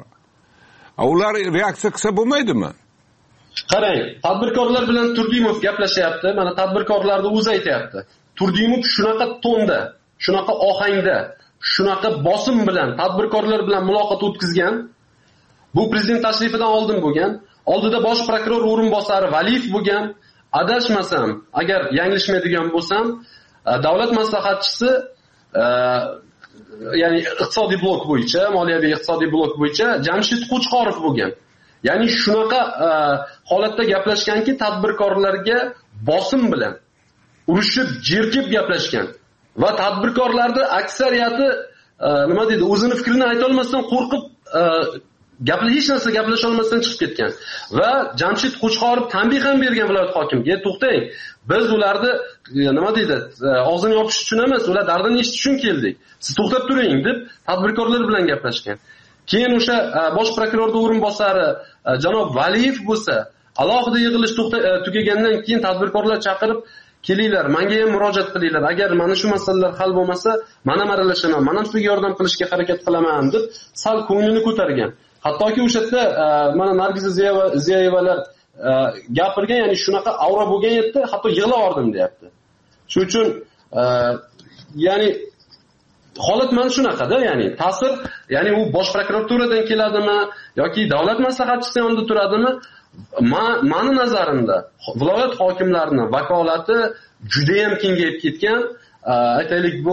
S3: Ular reaksiya qilsa bo'lmaydimi?
S4: Qarang, tadbirkorlar bilan Turdimov gaplashyapti. Mana tadbirkorlarni o'zi aytayapti. Turdimov shunaqa tonda, shunaqa ohangda, shunaqa bosim bilan tadbirkorlar bilan muloqot o'tkazgan. Bu prezident tashrifidan oldin bo'lgan. Oldida bosh prokuror o'rinbosari Valiyev bo'lgan. Adashmasam, agar yanglishmaydigan bo'lsam, davlat maslahatchisi ya'ni iqtisodiy blok bo'yicha, moliyaviy iqtisodiy blok bo'yicha Jamshid Qo'chqorov bo'lgan. Ya'ni shunaqa holatda gaplashganki, tadbirkorlarga bosim bilan urushib, jerkib gaplashgan va tadbirkorlarning aksariyati nima deydi, o'zini fikrini ayta olmasdan qo'rqib hech narsa gaplasha olmasdan chiqib ketgan. Va Jamshid Qo'chqorov tanbeh ham bergan viloyat hokimiga, to'xtang, biz ularni nima deydi, og'zini yopish uchun emas, ular dardini eshitish uchun keldik. Siz to'xtab turing deb tadbirkorlar bilan gaplashgan. Keyin o'sha bosh prokurorning o'rinbosari janob Valiyev bo'lsa, alohida yig'ilish tugagandan keyin tadbirkorlar chaqirib, kelinglar, menga ham murojaat qilinglar. Agar mana shu masalalar hal bo'lmasa, men ham aralashaman, men ham sizga yordam qilishga harakat qilaman deb sal ko'nglini ko'targan. Hattoki o'sha yerda mana Nargiza Ziyoyevalar gapirgan, ya'ni shunaqa avro bo'lgan yerda hatto yig'lavordim deyapti. Shuning uchun ya'ni holat mana shunaqada, ya'ni ta'sir, ya'ni u bosh prokuraturadan keladimi yoki davlat maslahatchisi yonida turadimi? Meni nazarimda viloyat hokimlarining vakolati juda ham kengayib ketgan. Aytaylik, bu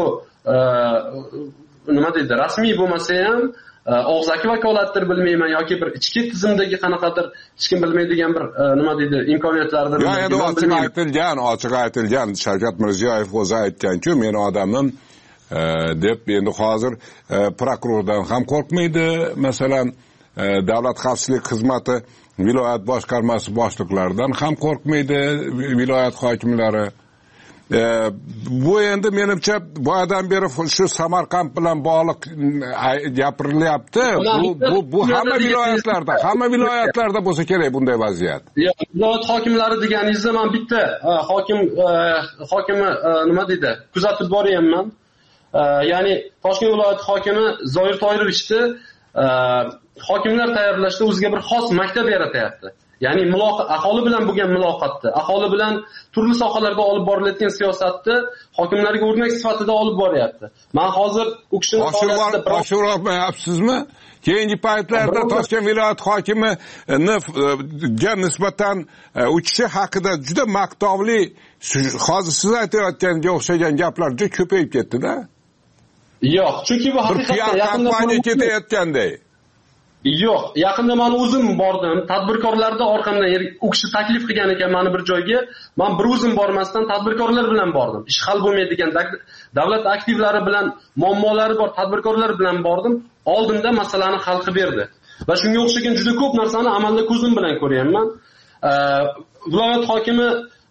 S4: nima deydi, rasmiy bo'lmasa ham og'zaki vakolatdir bilmayman yoki bir ichki tizimdagi qanaqadir hech kim bilmaydigan bir nima deydi, imkoniyatlardir.
S3: Endi ochiq aytilgan Shavkat Mirziyoyev o'zi aytgan-ku, meni odamim deb, endi hozir prokurordan ham qo'rqmaydi, masalan davlat xavfsizlik xizmati viloyat boshqarmasi boshliqlaridan ham qo'rqmaydi viloyat hokimlari. Bu endi menimcha boyadan beri shu Samarqand bilan bog'liq gapirilyapti. Bu hamma viloyatlarda bo'lsa kerak bunday vaziyat.
S4: Viloyat hokimlari deganingizda men bitta hokimi nima deydi, kuzatib boryapman. Ya'ni Toshkent viloyati hokimi Zoir Toyirovichni hokimlar tayyorlashda o'ziga bir xos maktab yaratyapti. Ya'ni aholi bilan bo'lgan muloqotni, aholi bilan turli sohalarda olib borilayotgan siyosatni hokimlarga o'rnak sifatida olib boryapti. Men hozir u kishini faoliyatida
S3: oshirolmayapsizmi? Keyingi paytlarda Toshkent viloyat hokimiga nisbatan u kishi haqida juda maqtovli, hozir siz aytayotganga o'xshagan gaplar juda ko'payib ketdi-da.
S4: Yo'q, chunki bu haqiqatda
S3: yaqinda ketayotganday.
S4: Yo'q, yaqinda men o'zim bordim, tadbirkorlarda orqamdan u kishi taklif qilgan ekan meni bir joyga, men bir o'zim bormasdan tadbirkorlar bilan bordim. Ish hal bo'lmaydigan davlat aktivlari bilan muammolari bor tadbirkorlar bilan bordim, oldinda masalani hal qilib berdi. Va shunga o'xshagan juda ko'p narsani amalda ko'zim bilan ko'ryapman. Viloyat hokimi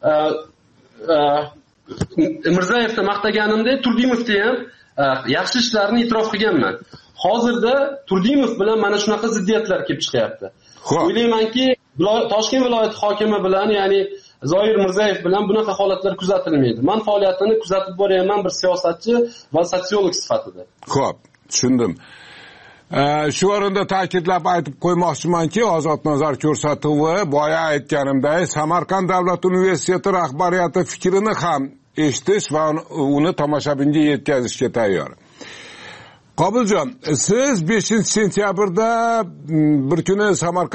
S4: Mirzayevni maqtaganimda Turdimovni ham yaxshi ishlarni e'tirof qilganman. Hozirda Turdimov bilan mana shunaqa ziddiyatlar kelib chiqyapti. O'ylaymanki, Toshkent viloyati hokimi bilan, ya'ni Zoir Mirzayev bilan bunaqa holatlar kuzatilmaydi. Men faoliyatini kuzatib boryapman bir siyosatchi va sotsiolog sifatida.
S3: Xo'p, tushundim. Shu o'rinda ta'kidlab aytib qo'ymoqchimanki, Ozod nazar ko'rsatuvi boya aytganimdek, Samarqand davlat universiteti rahbariyati fikrini ham eshitish va uni tomoshabinga yetkazishga tayyor. Qobiljon, siz 5-sentyabrda bir kuni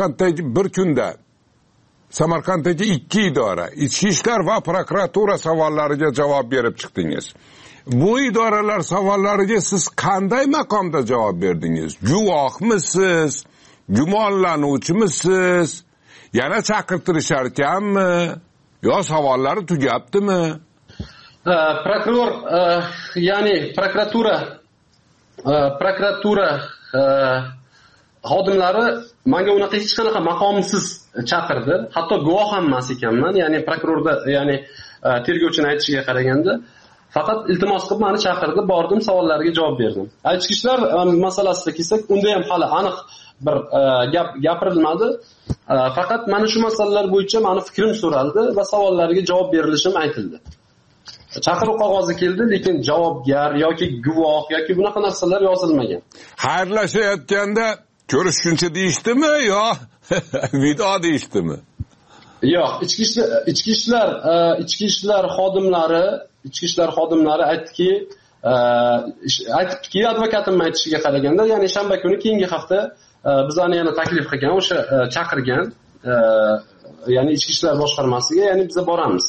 S3: Samarqanddagi ikki idora, Ichki ishlar va prokuratura savollariga javob berib chiqdingiz. Bu idoralar savollariga siz qanday maqomda javob berdingiz? Guvohmisiz? Gumonlanuvchimisiz? Yana chaqirtirisharkanmi? Yo savollari tugabdimi?
S4: Prokuror, ya'ni prokuratura xodimlari menga unaqa hech qanaqa maqomsiz chaqirdi. Hatto guvoh ham emas ekanman, ya'ni prokurorda, ya'ni tergovchini aytishiga qaraganda, faqat iltimos qilib meni chaqirdi, bordim, savollariga javob berdim. Ichki ishlar masalasiga kelsak, unda ham hali aniq bir gap gapirilmadi. Faqat mana shu masalalar bo'yicha meni fikrim so'raldi va savollariga javob berilishim aytildi. Chaqiruv qog'ozi keldi, lekin javobgar yoki guvoh yoki bunaqa narsalar yozilmagan.
S3: Xayrlashayotganda ko'rishguncha deyishdimi yo vido deyishdimi?
S4: Yo'q, ichki ishlar xodimlari aytibdiki, advokatimning aytishiga qaraganda, ya'ni shanba kuni keyingi hafta bizlarni yana taklif qilgan, o'sha chaqirgan, ya'ni ichki ishlar boshqarmasiga, ya'ni biz boramiz.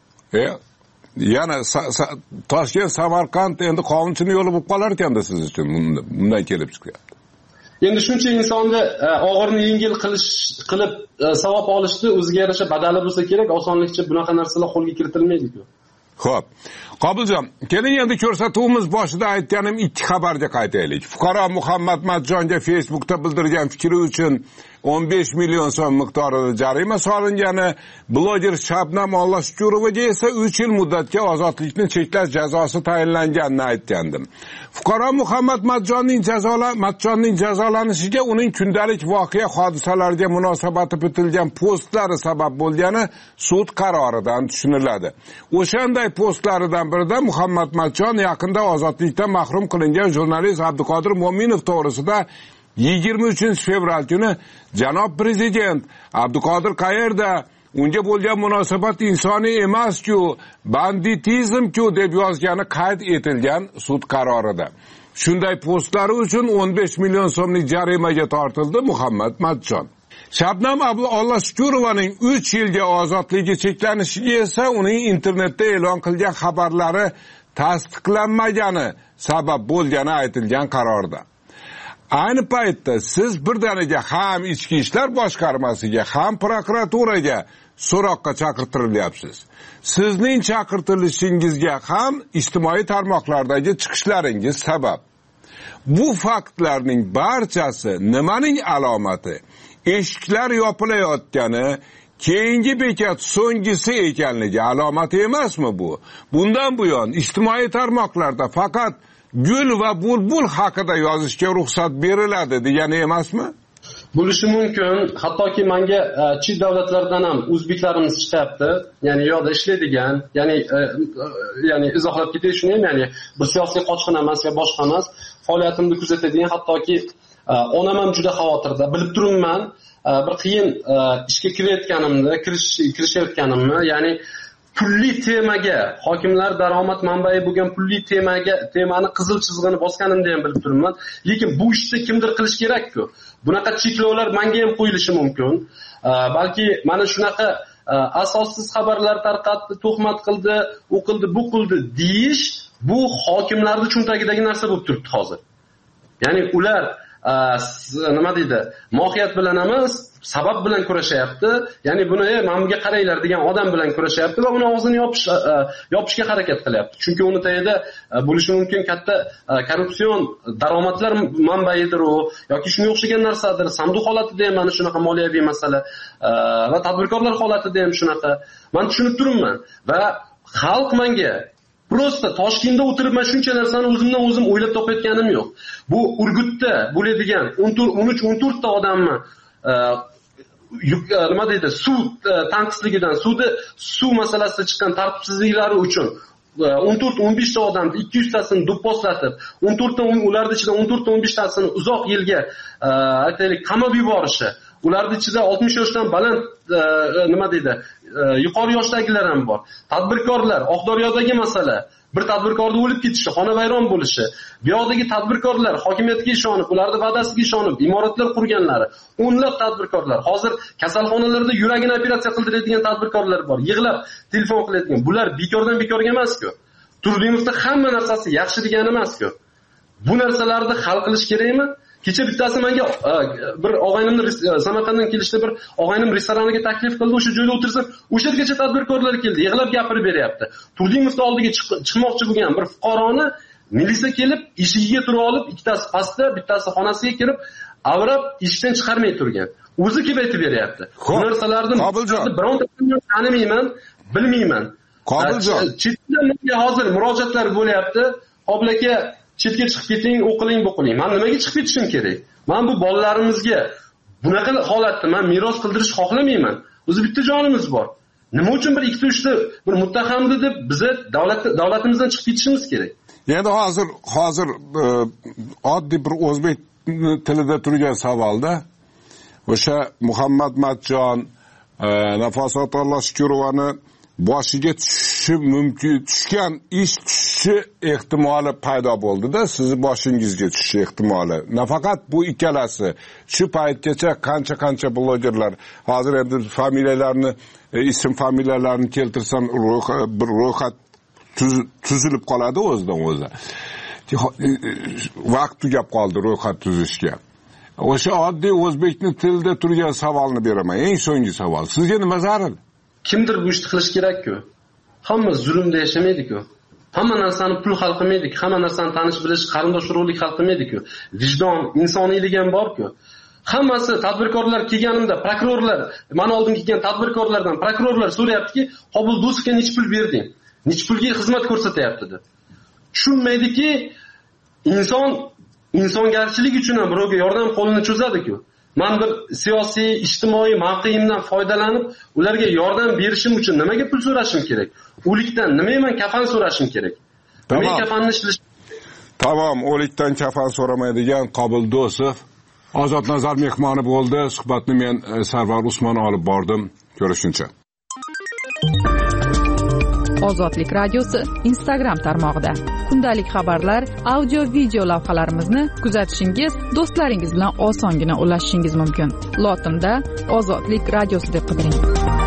S3: Yana Toshkent Samarqand endi qonunchining yo'li bo'lib qolar ekanda siz uchun bundan kelib chiqyapti.
S4: Endi shuncha insonni og'irni yengil qilib savob olishni o'ziga yarasha badali bo'lsa kerak, osonlikcha bunaqa narsalar qo'lga kiritilmaydi-ku.
S3: Xo'p. Qobiljon, keling endi ko'rsatuvimiz boshida aytganim ikki xabarga qaytaylik. Fuqaro Muhammad Matjonga Facebookda bildirgan fikri uchun 15 million so'm miqdorida jarima solingani, bloger Shabnam Olloshukurovaga esa 3 yil muddatga ozodlikni cheklash jazosi tayinlanganini aytgandim. Fuqaro Muhammad Matjonning jazolanishiga uning kundalik voqea hodisalarga munosabati bitilgan postlari sabab bo'lgani sud qaroridan tushuniladi. O'shanday postlaridan birida Muhammad Matjon yaqinda ozodlikdan mahrum qilingan jurnalist Abduqodir Mo'minov to'g'risida 23 fevral kuni janob prezident Abduqodir qayerda, unga bo'lgan munosabat insoniy emas-ku, banditizm-ku deb yozgani qayd etilgan sud qarorida. Shunday postlari uchun 15 million so'mlik jarimaga tortildi Muhammad Matjon. Shabnam Olloshukurovaning 3 yilga ozodligi cheklanishiga esa uning internetda e'lon qilgan xabarlari tasdiqlanmagani sabab bo'lgani aytilgan qarorda. Ayni paytda siz birdaniga ham ichki ishlar boshqarmasiga, ham prokuraturaga so'roqqa chaqirtirilyapsiz. Sizning chaqirtilishingizga ham ijtimoiy tarmoqlardagi chiqishlaringiz sabab. Bu faktlarning barchasi nimaning alomati? Eshiklar yopilayotgani, keyingi bekat so'nggisi ekanligi alomati emasmi bu? Bundan buyon ijtimoiy tarmoqlarda faqat gul va bulbul haqida yozishga ruxsat beriladi degani emasmi?
S4: Bo'lishi mumkin. Hattoki menga chet davlatlardan ham o'zbeklarimiz chiqyapti. Ya'ni yo'da ishlaydigan, ya'ni izohlab ketay shuni ham, ya'ni bir siyosiy qochqin emas va boshqa emas, faoliyatimni kuzatadigan, hattoki onam ham juda xavotirda, bilib turibman. Bir qiyin ishga kirishayotganimni, ya'ni pulli temaga, hokimlar daromad manbai bo'lgan pulli temani qizil chizig'ini bosganimni ham bilib turibman. Lekin bu ishni kimdir qilish kerak-ku. Bunaqa cheklovlar menga ham qo'yilishi mumkin. Balki mana shunaqa asossiz xabarlar tarqatdi, tuhmat qildi, u qildi, bu qildi deyish bu hokimlarning cho'ntagidagi narsa bo'lib turibdi hozir. Ya'ni ular nima deydi, mohiyat bilan emas, sabab bilan kurashayapti. Ya'ni buni mana bunga qaranglar degan odam bilan kurashayapti va uni og'zini yopishga harakat qilyapti. Chunki uni tagida bo'lishi mumkin katta korrupsion daromadlar manbaidir u yoki shunga o'xshagan narsadir. Sanduq holatida ham mana shunaqa moliyaviy masala va tadbirkorlar holatida ham shunaqa. Men tushunib turibman va xalq menga prosta Toshkentda o'tirib men shuncha narsani o'zimdan o'zim o'ylab topayotganim yo'q. Bu Urgutda bo'ladigan 13-14 ta odamni nima deydi, suv tanqisligidan, suv masalasida chiqqan tartibsizliklari uchun 14-15 ta odamni 200 tasini do'pposlatib, 14 ta ularning ichida 14-15 tasini uzoq yilga aytaylik qamab yuborishi, ularning ichida 60 yoshdan baland nima deydi, yuqori yoshdagilar ham bor. Tadbirkorlar, Oqdaryodagi masala, bir tadbirkorning o'lib ketishi, xonavayron bo'lishi, bu yoqdagi tadbirkorlar hokimiyatga ishonib, ularning va'dasiga ishonib, imoratlar qurganlari, o'nlab tadbirkorlar, hozir kasalxonalarda yuragini operatsiya qildiradigan tadbirkorlar bor, yig'lab telefon qiladigan. Bular bekorga emas-ku. Turdimovda hamma narsasi yaxshi degani emas-ku. Bu narsalarni hal qilish kerakmi? Kecha bittasi menga bir og'aynimni Samarqanddan kelishda bir og'aynim restoraniga taklif qildi, o'sha joyda o'tirsam, o'sha yergacha tadbirkorlar keldi, yig'lab gapirib beryapti. Turdimovda oldiga chiqmoqchi bo'lgan bir fuqaroni militsiya kelib, eshigiga turib olib, ikkitasi pastda, bittasi xonasiga kirib, avrab eshikdan chiqarmay turgan. O'zi kelib aytib beryapti. Bu narsalarni birontasini tanimayman, bilmayman.
S3: Qobiljon,
S4: chetdan hozir murojaatlar bo'lyapti. Qobil aka, chetga chiqib keting, o'qiling, bo'qiling. Men nimaga chiqib ketishim kerak? Men bu bolalarimizga bunaqa holatda men meros qildirish xohlamayman. O'zi bitta jonimiz bor. Nima uchun bir 2-3 ta bir muttahamdi deb biza davlatimizdan chiqib ketishimiz kerak?
S3: Endi hozir oddiy bir o'zbek tilida turgan savolda o'sha Muhammad Matjon, Nafosat Alloshkurovani boshiga tushgan ish tushishi ehtimoli paydo bo'ldi-da, sizni boshingizga tushishi ehtimoli. Nafaqat bu ikkalasi, shu paytgacha qancha blogerlar, hozir endi familiyalarni, ism familiyalarni keltirsam bir ro'yxat tuzilib qoladi o'zidan o'zi. Vaqt tugab qoldi ro'yxat tuzishga. O'sha oddiy o'zbekning tilida turgan savolni beraman. Eng so'nggi savol. Sizga nima zarur?
S4: Kimdir bu ishni qilish kerak-ku. Hamma zulmda yashamaydi-ku. Hamma narsani pul hal qilmaydi-ku. Hamma narsani tanish bilish, qarindosh urug'lik hal qilmaydi-ku. Vijdon, insoniylik ham bor-ku. Hammasi tadbirkorlar kelganimda, prokurorlar, men oldin kelgan tadbirkorlardan prokurorlar so'rayaptiki, Qobul Dusovga nech pul berding? Nech pulga xizmat ko'rsatyapti deb. Tushunmaydiki, insongarchilik uchun ham birovga yordam qo'lini cho'zadi-ku. Men bir siyosiy, ijtimoiy mavqeimdan foydalanib, ularga yordam berishim uchun nimaga pul so'rashim kerak? O'likdan nimaga men kafan so'rashim kerak? Nimaga kafanni ishlash?
S3: Tamam, o'likdan kafan so'ramaydigan Qobul Dusov Ozod Nazar mehmoni bo'ldi. Suhbatni men Sarvar Usmon olib bordim. Ko'rishguncha.
S11: Ozodlik radiosi Instagram tarmog'ida kundalik xabarlar, audio, video lavhalarimizni kuzatishingiz, do'stlaringiz bilan osongina ulashishingiz mumkin. Lotinda Ozodlik radiosi deb qidiring.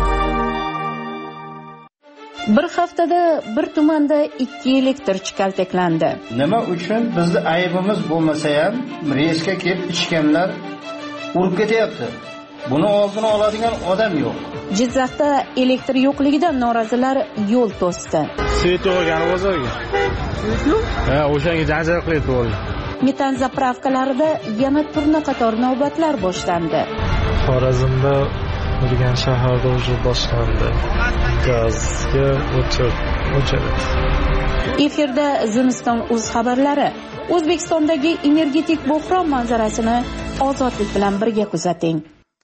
S12: Bir haftada bir tumanda 2 elektrchi kaltaklandi.
S13: Nima uchun bizning aybimiz bo'lmasa ham reysga kelib ichganlar urib ketyapti. Buni oldini oladigan odam yo'q.
S12: Jizzaxda elektr yo'qligidan norozilar yo'l to'sdi.
S14: Svet olgan bozorga. Ha, o'shanga janjal qilyapti bo'ldi.
S12: Metan zapravkalarida yana turna qator navbatlar boshlandi.
S14: Xorazmda Urgan shaharda o'sha boshlandi. Gazga o'chirdi.
S12: Efirda Zimiston o'z xabarlari. O'zbekistondagi energetik bo'hron manzarasini Ozodlik bilan birga kuzating.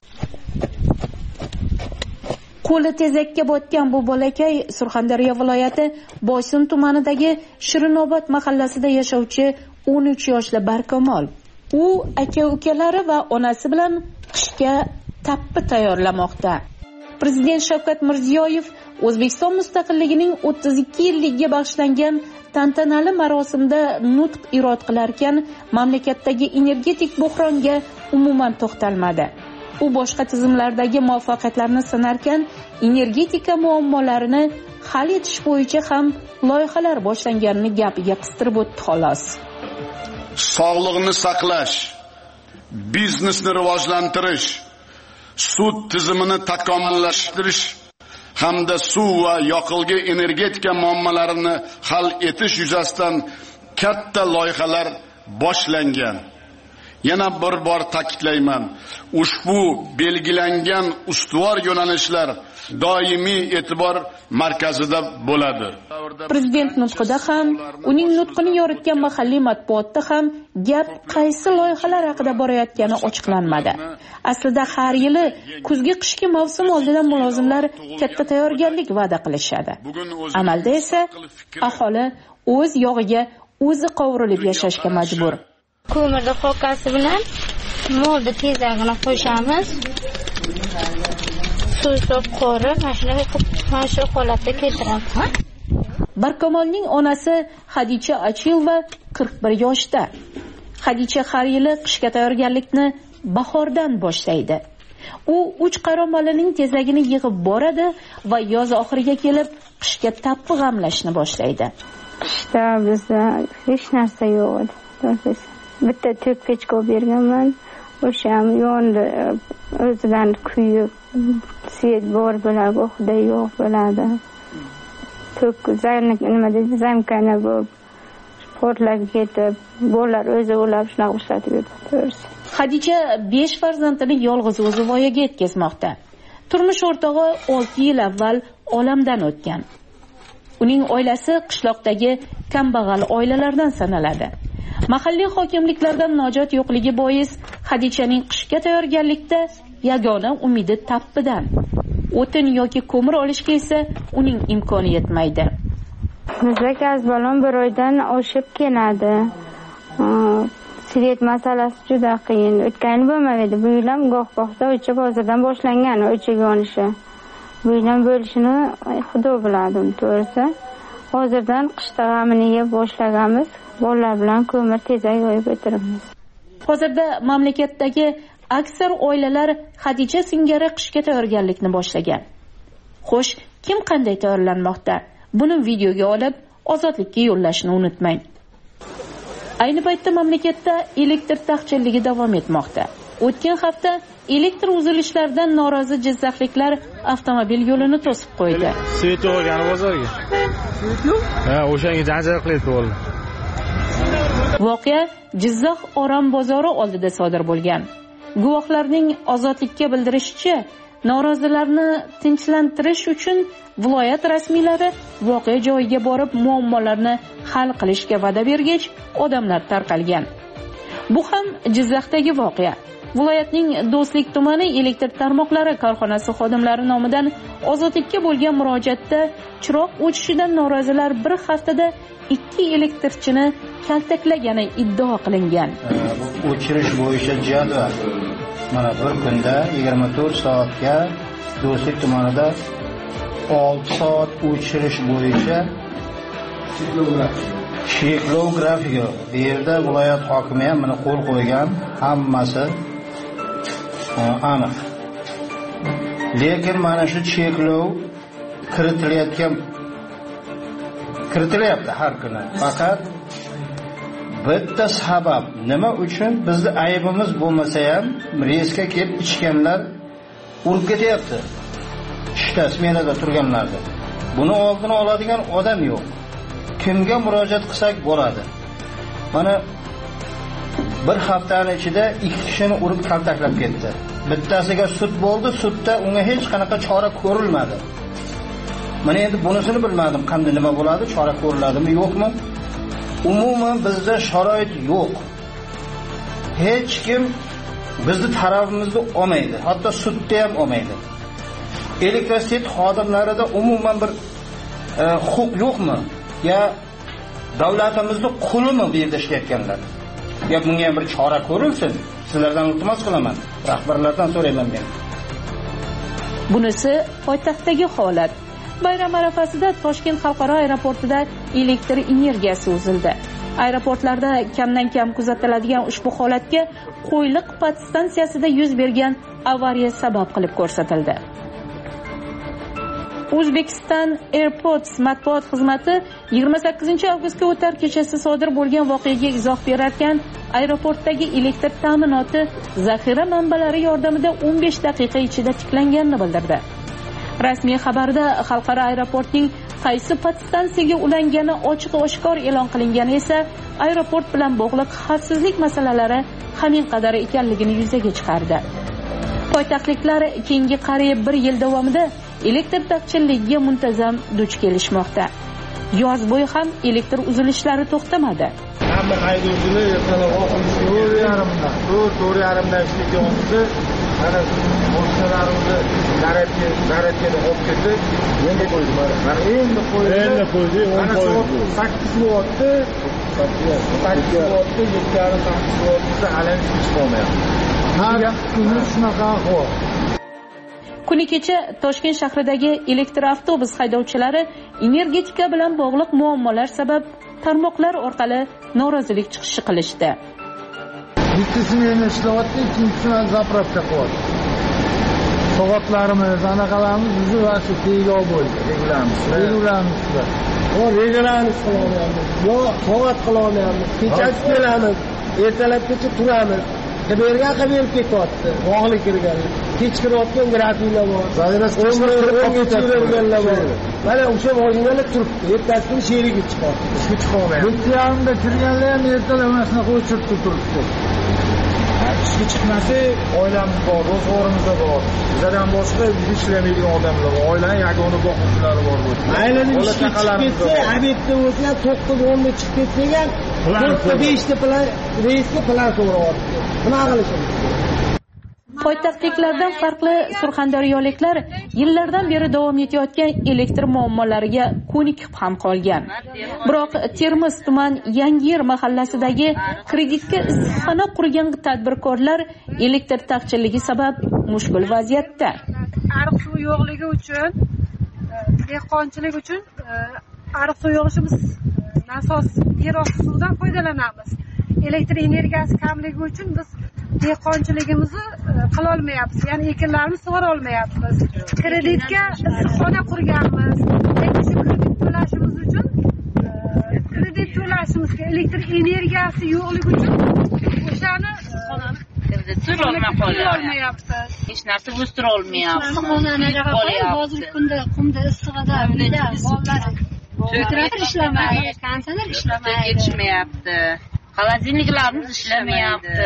S12: Qo'li tezakka botgan bu bolakay Surxondaryo viloyati Boysun tumanidagi Shirinobod mahallasida yashovchi 13 yoshli Barkamol. U aka-ukalari va onasi bilan qishga tappi tayyorlamoqda. Prezident Shavkat Mirziyoyev O'zbekiston mustaqilligining 32 yilligiga bag'ishlangan tantanali marosimda nutq irod qilarkan, mamlakatdagi energetik buhronga umuman to'xtalmadi. U boshqa tizimlardagi muvaffaqiyatlarni sanarkan, energetika muammolarini hal etish bo'yicha ham loyihalar boshlanganini gapiga qistirib o'tdi xolos.
S15: Sog'liqni saqlash, biznesni rivojlantirish, sud tizimini takomillashtirish hamda suv va yoqilg'i energetika muammolarini hal etish yuzasidan katta loyihalar boshlangan. Yana bir bor ta'kidlayman, ushbu belgilangan ustuvor yo'nalishlar doimiy e'tibor markazida bo'ladi.
S12: Prezident nutqida ham, uning nutqini yoritgan mahalliy matbuotda ham gap qaysi loyihalar haqida borayotgani ochiqlanmadi. Aslida har yili kuzgi qishki mavsum oldidan mulozimlar katta tayyorgarlik va'da qilishadi. Amalda esa aholi o'z yog'iga o'zi qovurilib yashashga majbur.
S16: Ko'mirni xokasi bilan molni tezagini qo'shamiz. Suv qo'rib, mana shu holatga keltiramiz.
S12: Barkamolning onasi Xadicha Achilova 41 yoshda. Xadicha har yili qishga tayyorgarlikni bahordan boshlaydi. U 3 qaramolining tezagini yig'ib boradi va yoz oxiriga kelib qishga tappi g'amlashni boshlaydi.
S16: Qishda bizda hech narsa yo'q edi. Bitta to'p pechka berganman. O'sha ham yondi, o'zidan kuyib, svet bor bo'ladi, xudo yo'q bo'ladi. To'p nima deydi, zamkana bo'lib, portlab ketib, bolalar o'zi o'lab shunaqa ishlatib yuribdi.
S12: Xadicha 5 farzandini yolg'iz o'zi voyaga yetkazmoqda. Turmush o'rtog'i 6 yil avval olamdan o'tgan. Uning oilasi qishloqdagi kambag'al oilalardan sanaladi. Mahalliy hokimliklardan najot yo'qligi bois Xadichaning qishga tayyorgarlikda yagona umidi tappidan. O'tin yoki ko'mir olishga esa uning imkoni yetmaydi.
S16: Bizga gaz balon bir oydan oshib keladi. Svet masalasi juda qiyin. O'tgan bo'lmaydi. Bu yil ham goh-gohda o'cha bozordan boshlangan o'chaga yonishi. Bu yil ham bo'lishini xudo biladi, to'g'risi. Hozirdan qishda g'amini yeb boshlaganmiz. Bolalar bilan ko'mir tezak yoyib o'tiribmiz.
S12: Hozirda mamlakatdagi aksar oilalar Xadicha singari qishga tayyorgarlikni boshlagan. Xo'sh, kim qanday tayyorlanmoqda? Buni videoga olib, ozodlikka yo'llashni unutmang. Ayni paytda mamlakatda elektr taqchilligi davom etmoqda. O'tgan hafta elektr uzilishlaridan norozi jizzaxliklar avtomobil yo'lini to'sib qo'ydi.
S14: Svet yo'g'ani bozorga. Svet yo'q? Ha, o'shanga janjal qilyapti bo'ldi.
S12: Voqea Jizzax Orom bozori oldida sodir bo'lgan. Guvohlarning ozodlikka bildirishicha, norozilarni tinchlantirish uchun viloyat rasmiylari voqea joyiga borib muammolarni hal qilishga va'da bergach, odamlar tarqalgan. Bu ham Jizzaxdagi voqea. Viloyatning Do'stlik tumani elektr tarmoqlari korxonasi xodimlari nomidan ozodlikka bo'lgan murojaatda chiroq o'chishidan norozilar bir haftada 2 elektrchini kaltaklagani iddao qilingan.
S13: O'chirish bo'yicha jadval. Mana bir kunda 24 soatga Do'stlik tumanida 6 soat o'chirish bo'yicha cheklov grafiki. Bu yerda viloyat hokimi ham buni qo'l qo'ygan, hammasi aniq. Lekin mana shu cheklov kiritilyapti har kuni. Faqat bitta sabab, nima uchun bizni aybimiz bo'lmasa ham reysga kelib ichganlar urib ketyapti. Ishda smenada turganlarda. Buni oldini oladigan odam yo'q. Kimga murojaat qilsak bo'ladi. Mana bir haftaning ichida 2 kishini urib kaltaklab ketdi. Bittasiga sud bo'ldi, sudda unga hech qanaqa chora ko'rilmadi. Mana endi bunisini bilmadim, qanday nima bo'ladi, chora ko'riladimi, yo'qmi? Umuman bizda sharoit yo'q. Hech kim bizni tarafimizni olmaydi, hatto sudda ham olmaydi. Elektrisitet xodimlarida umuman bir huquq yo'qmi? Ya davlatimizning qulimi bu yerda ishlayotganlar? Yo bunga bir chora ko'rilsin. Sizlardan iltimos qilaman. Rahbarlardan so'rayman men.
S12: Bunisi poytaxtdagi holat. Bayram arafasida Toshkent xalqaro aeroportida elektr energiyasi uzildi. Aeroportlarda kamdan kam kuzatiladigan ushbu holatga Qo'yliq podstansiyasida yuz bergan avariya sabab qilib ko'rsatildi. Uzbekistan Airports matbuot xizmati 28 avgustga o'tar kechasi sodir bo'lgan voqeaga izoh berarkan, aeroportdagi elektr ta'minoti zaxira manbalari yordamida 15 daqiqa ichida tiklanganini bildirdi. Rasmiy xabarda xalqaro aeroportning qaysi podstansiyaga ulangani ochiq-oshkor e'lon qilingani esa aeroport bilan bog'liq xavfsizlik masalalari hamin qadar ekanligini yuzaga chiqardi. Poytaxtliklar keyingi qariyb 1 yil davomida elektr taqchilligiga muntazam duch kelishmoqda. Yoz bo'yi ham elektr uzilishlari to'xtamadi.
S14: Hamma haydovchilar ertalab 4:30 ishlayotganimizda ana mashinalarimizni zaryadga olib ketib, endi qo'ydi. Mana endi qo'ydi. 8 vatda 7,5 vatda alam chiqolmayapti. Har kuni shunaqa ahvol.
S12: Kuni kecha Toshkent shahridagi elektr avtobus haydovchilari energetika bilan bog'liq muammolar sabab tarmoqlar orqali norozilik chiqishi qilishdi.
S14: Bittisini endi ishlayapti, ikkinchisini zapravka qilyapti. Soatlarimiz, anaqalarimiz bizni va shu tega bo'ldi. Rejalarimiz. Rejalarimiz qilolmayapmiz. Yo, soat qilolmayapmiz. Kechasi kelamiz, ertalabgacha turamiz. Bergan berib ketyapti. Bog'li kirgan. Kech kirayotgan grafikalar bor. Mana o'sha mashinalar turibdi. Ertasiga sherigi chiqadi. Ishga chiqolmayapti. 7:30da kirganlar ham ertalab mana shunaqa o'chirib turibdi. Ishga chiqmasa, oilamiz bor, ro'zg'orimiz bor. Bizlardan boshqa ishlamaydigan odamlar bor. Oilaning yagona boquvchilari bor bo'ldi. Mayli ishga chiqib ketsa, obedda bo'lsa, 9:10da chiqib ketsak ham, 4:05da plan reysga plan so'rayapti. Bunaqa qilishimiz kerak.
S12: Poytaxtliklardan farqli surxondaryoliklar yillardan beri davom etayotgan elektr muammolariga ko'nikib ham qolgan. Biroq Termiz tuman Yangiyer mahallasidagi kreditga issiqxona qurgan tadbirkorlar elektr taqchilligi sabab mushkul vaziyatda.
S17: Ariq suvi yo'qligi uchun, dehqonchilik uchun ariq suvi yog'ishimiz nasos yer osti suvidan foydalanamiz. Elektr energiyasi kamligi uchun biz dehqonchiligimizni qila olmayapmiz. Ya'ni ekinlarimizni sug'ora olmayapmiz. Kreditga issiqxona qurganmiz. Lekin kredit to'lashimiz uchun kredit to'lashimizga elektr energiyasi yo'qligi uchun o'shani to'lay olmayapmiz.
S18: Hech narsa o'stira olmayapmiz.
S17: Hozirgi kunda qumda issig'ida bolalar generator ishlamaydi, konditsioner ishlamaydi,
S18: yetishmayapti. Xolodilniklarimiz ishlamayapti.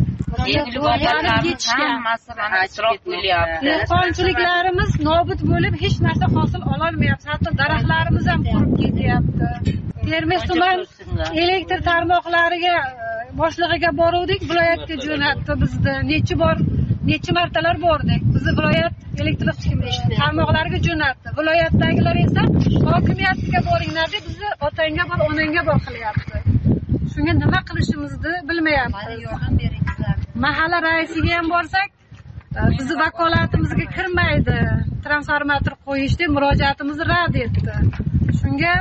S17: Dehqonchiliklarimiz nobud bo'lib hech narsa hosil ololmayapti. Hatto daraxtlarimiz ham qurib ketyapti. Termiz tuman elektr tarmoqlariga boshlig'iga boruvdik, viloyatga jo'natdi bizni. Necha martalar bordik. Bizni viloyat elektr tarmoqlariga jo'natdi. Viloyatdagilar esa hokimiyatga boringlar deb bizni otangga bor, onangga bor qilyapti. Shunga nima qilishimizni bilmayapmiz. Mahalla raisiga ham borsak, bizni vakolatimizga kirmaydi. Transformator qo'yish deb murojaatimizni rad etdi. Shunga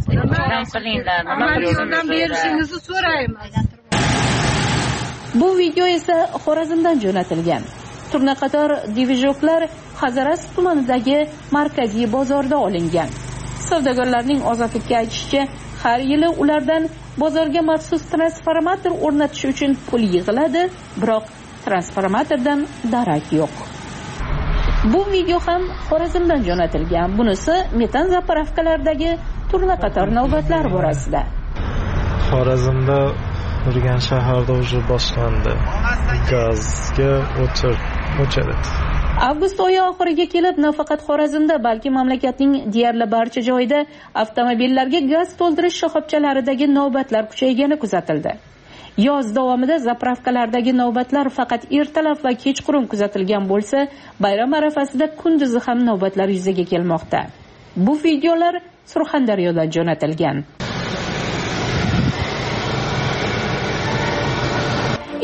S17: yordam berishingizni so'raymiz.
S12: Bu video esa Xorazmdan jo'natilgan. Turnaqator divizhoklar Hazaras tumanidagi markaziy bozorda olingan. Savdogarlarning ozodlikka aytishicha, har yili ulardan bozorga maxsus transformator o'rnatish uchun pul yig'iladi, biroq transformatordan darak yo'q. Bu video ham Xorazmdan jo'natilgan. Bunisi metan zapravkalardagi turnaqator navbatlar borasida.
S19: Xorazmda Urgan shaharda уже boshlandi. Gazga o'chirdi.
S12: Avgust oyi oxiriga kelib nafaqat Xorazmda, balki mamlakatning deyarli barcha joyida avtomobillarga gaz to'ldirish shoxobchalaridagi navbatlar kuchaygani kuzatildi. Yoz davomida zapravkalardagi navbatlar faqat ertalab va kechqurun kuzatilgan bo'lsa, bayram arafasida kunduzi ham navbatlar yuzaga kelmoqda. Bu videolar Surxondaryodan jo'natilgan.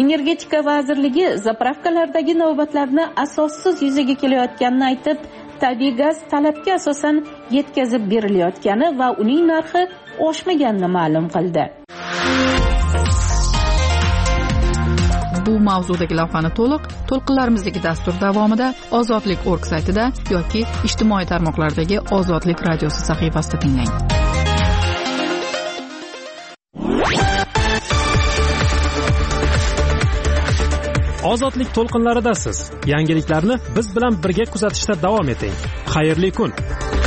S12: Energetika vazirligi zapravkalardagi navbatlarni asossiz yuzaga kelayotganini aytib, tabiiy gaz talabga asosan yetkazib berilayotgani va uning narxi oshmaganini ma'lum qildi.
S11: Bu mavzudagi lavhani to'lqinlarimizdagi dastur davomida Ozodlik.org saytida yoki ijtimoiy tarmoqlardagi Ozodlik radiosi sahifasida tinglang.
S1: Ozodlik to'lqinlaridasiz. Yangiliklarni biz bilan birga kuzatishda davom eting. Xayrli kun.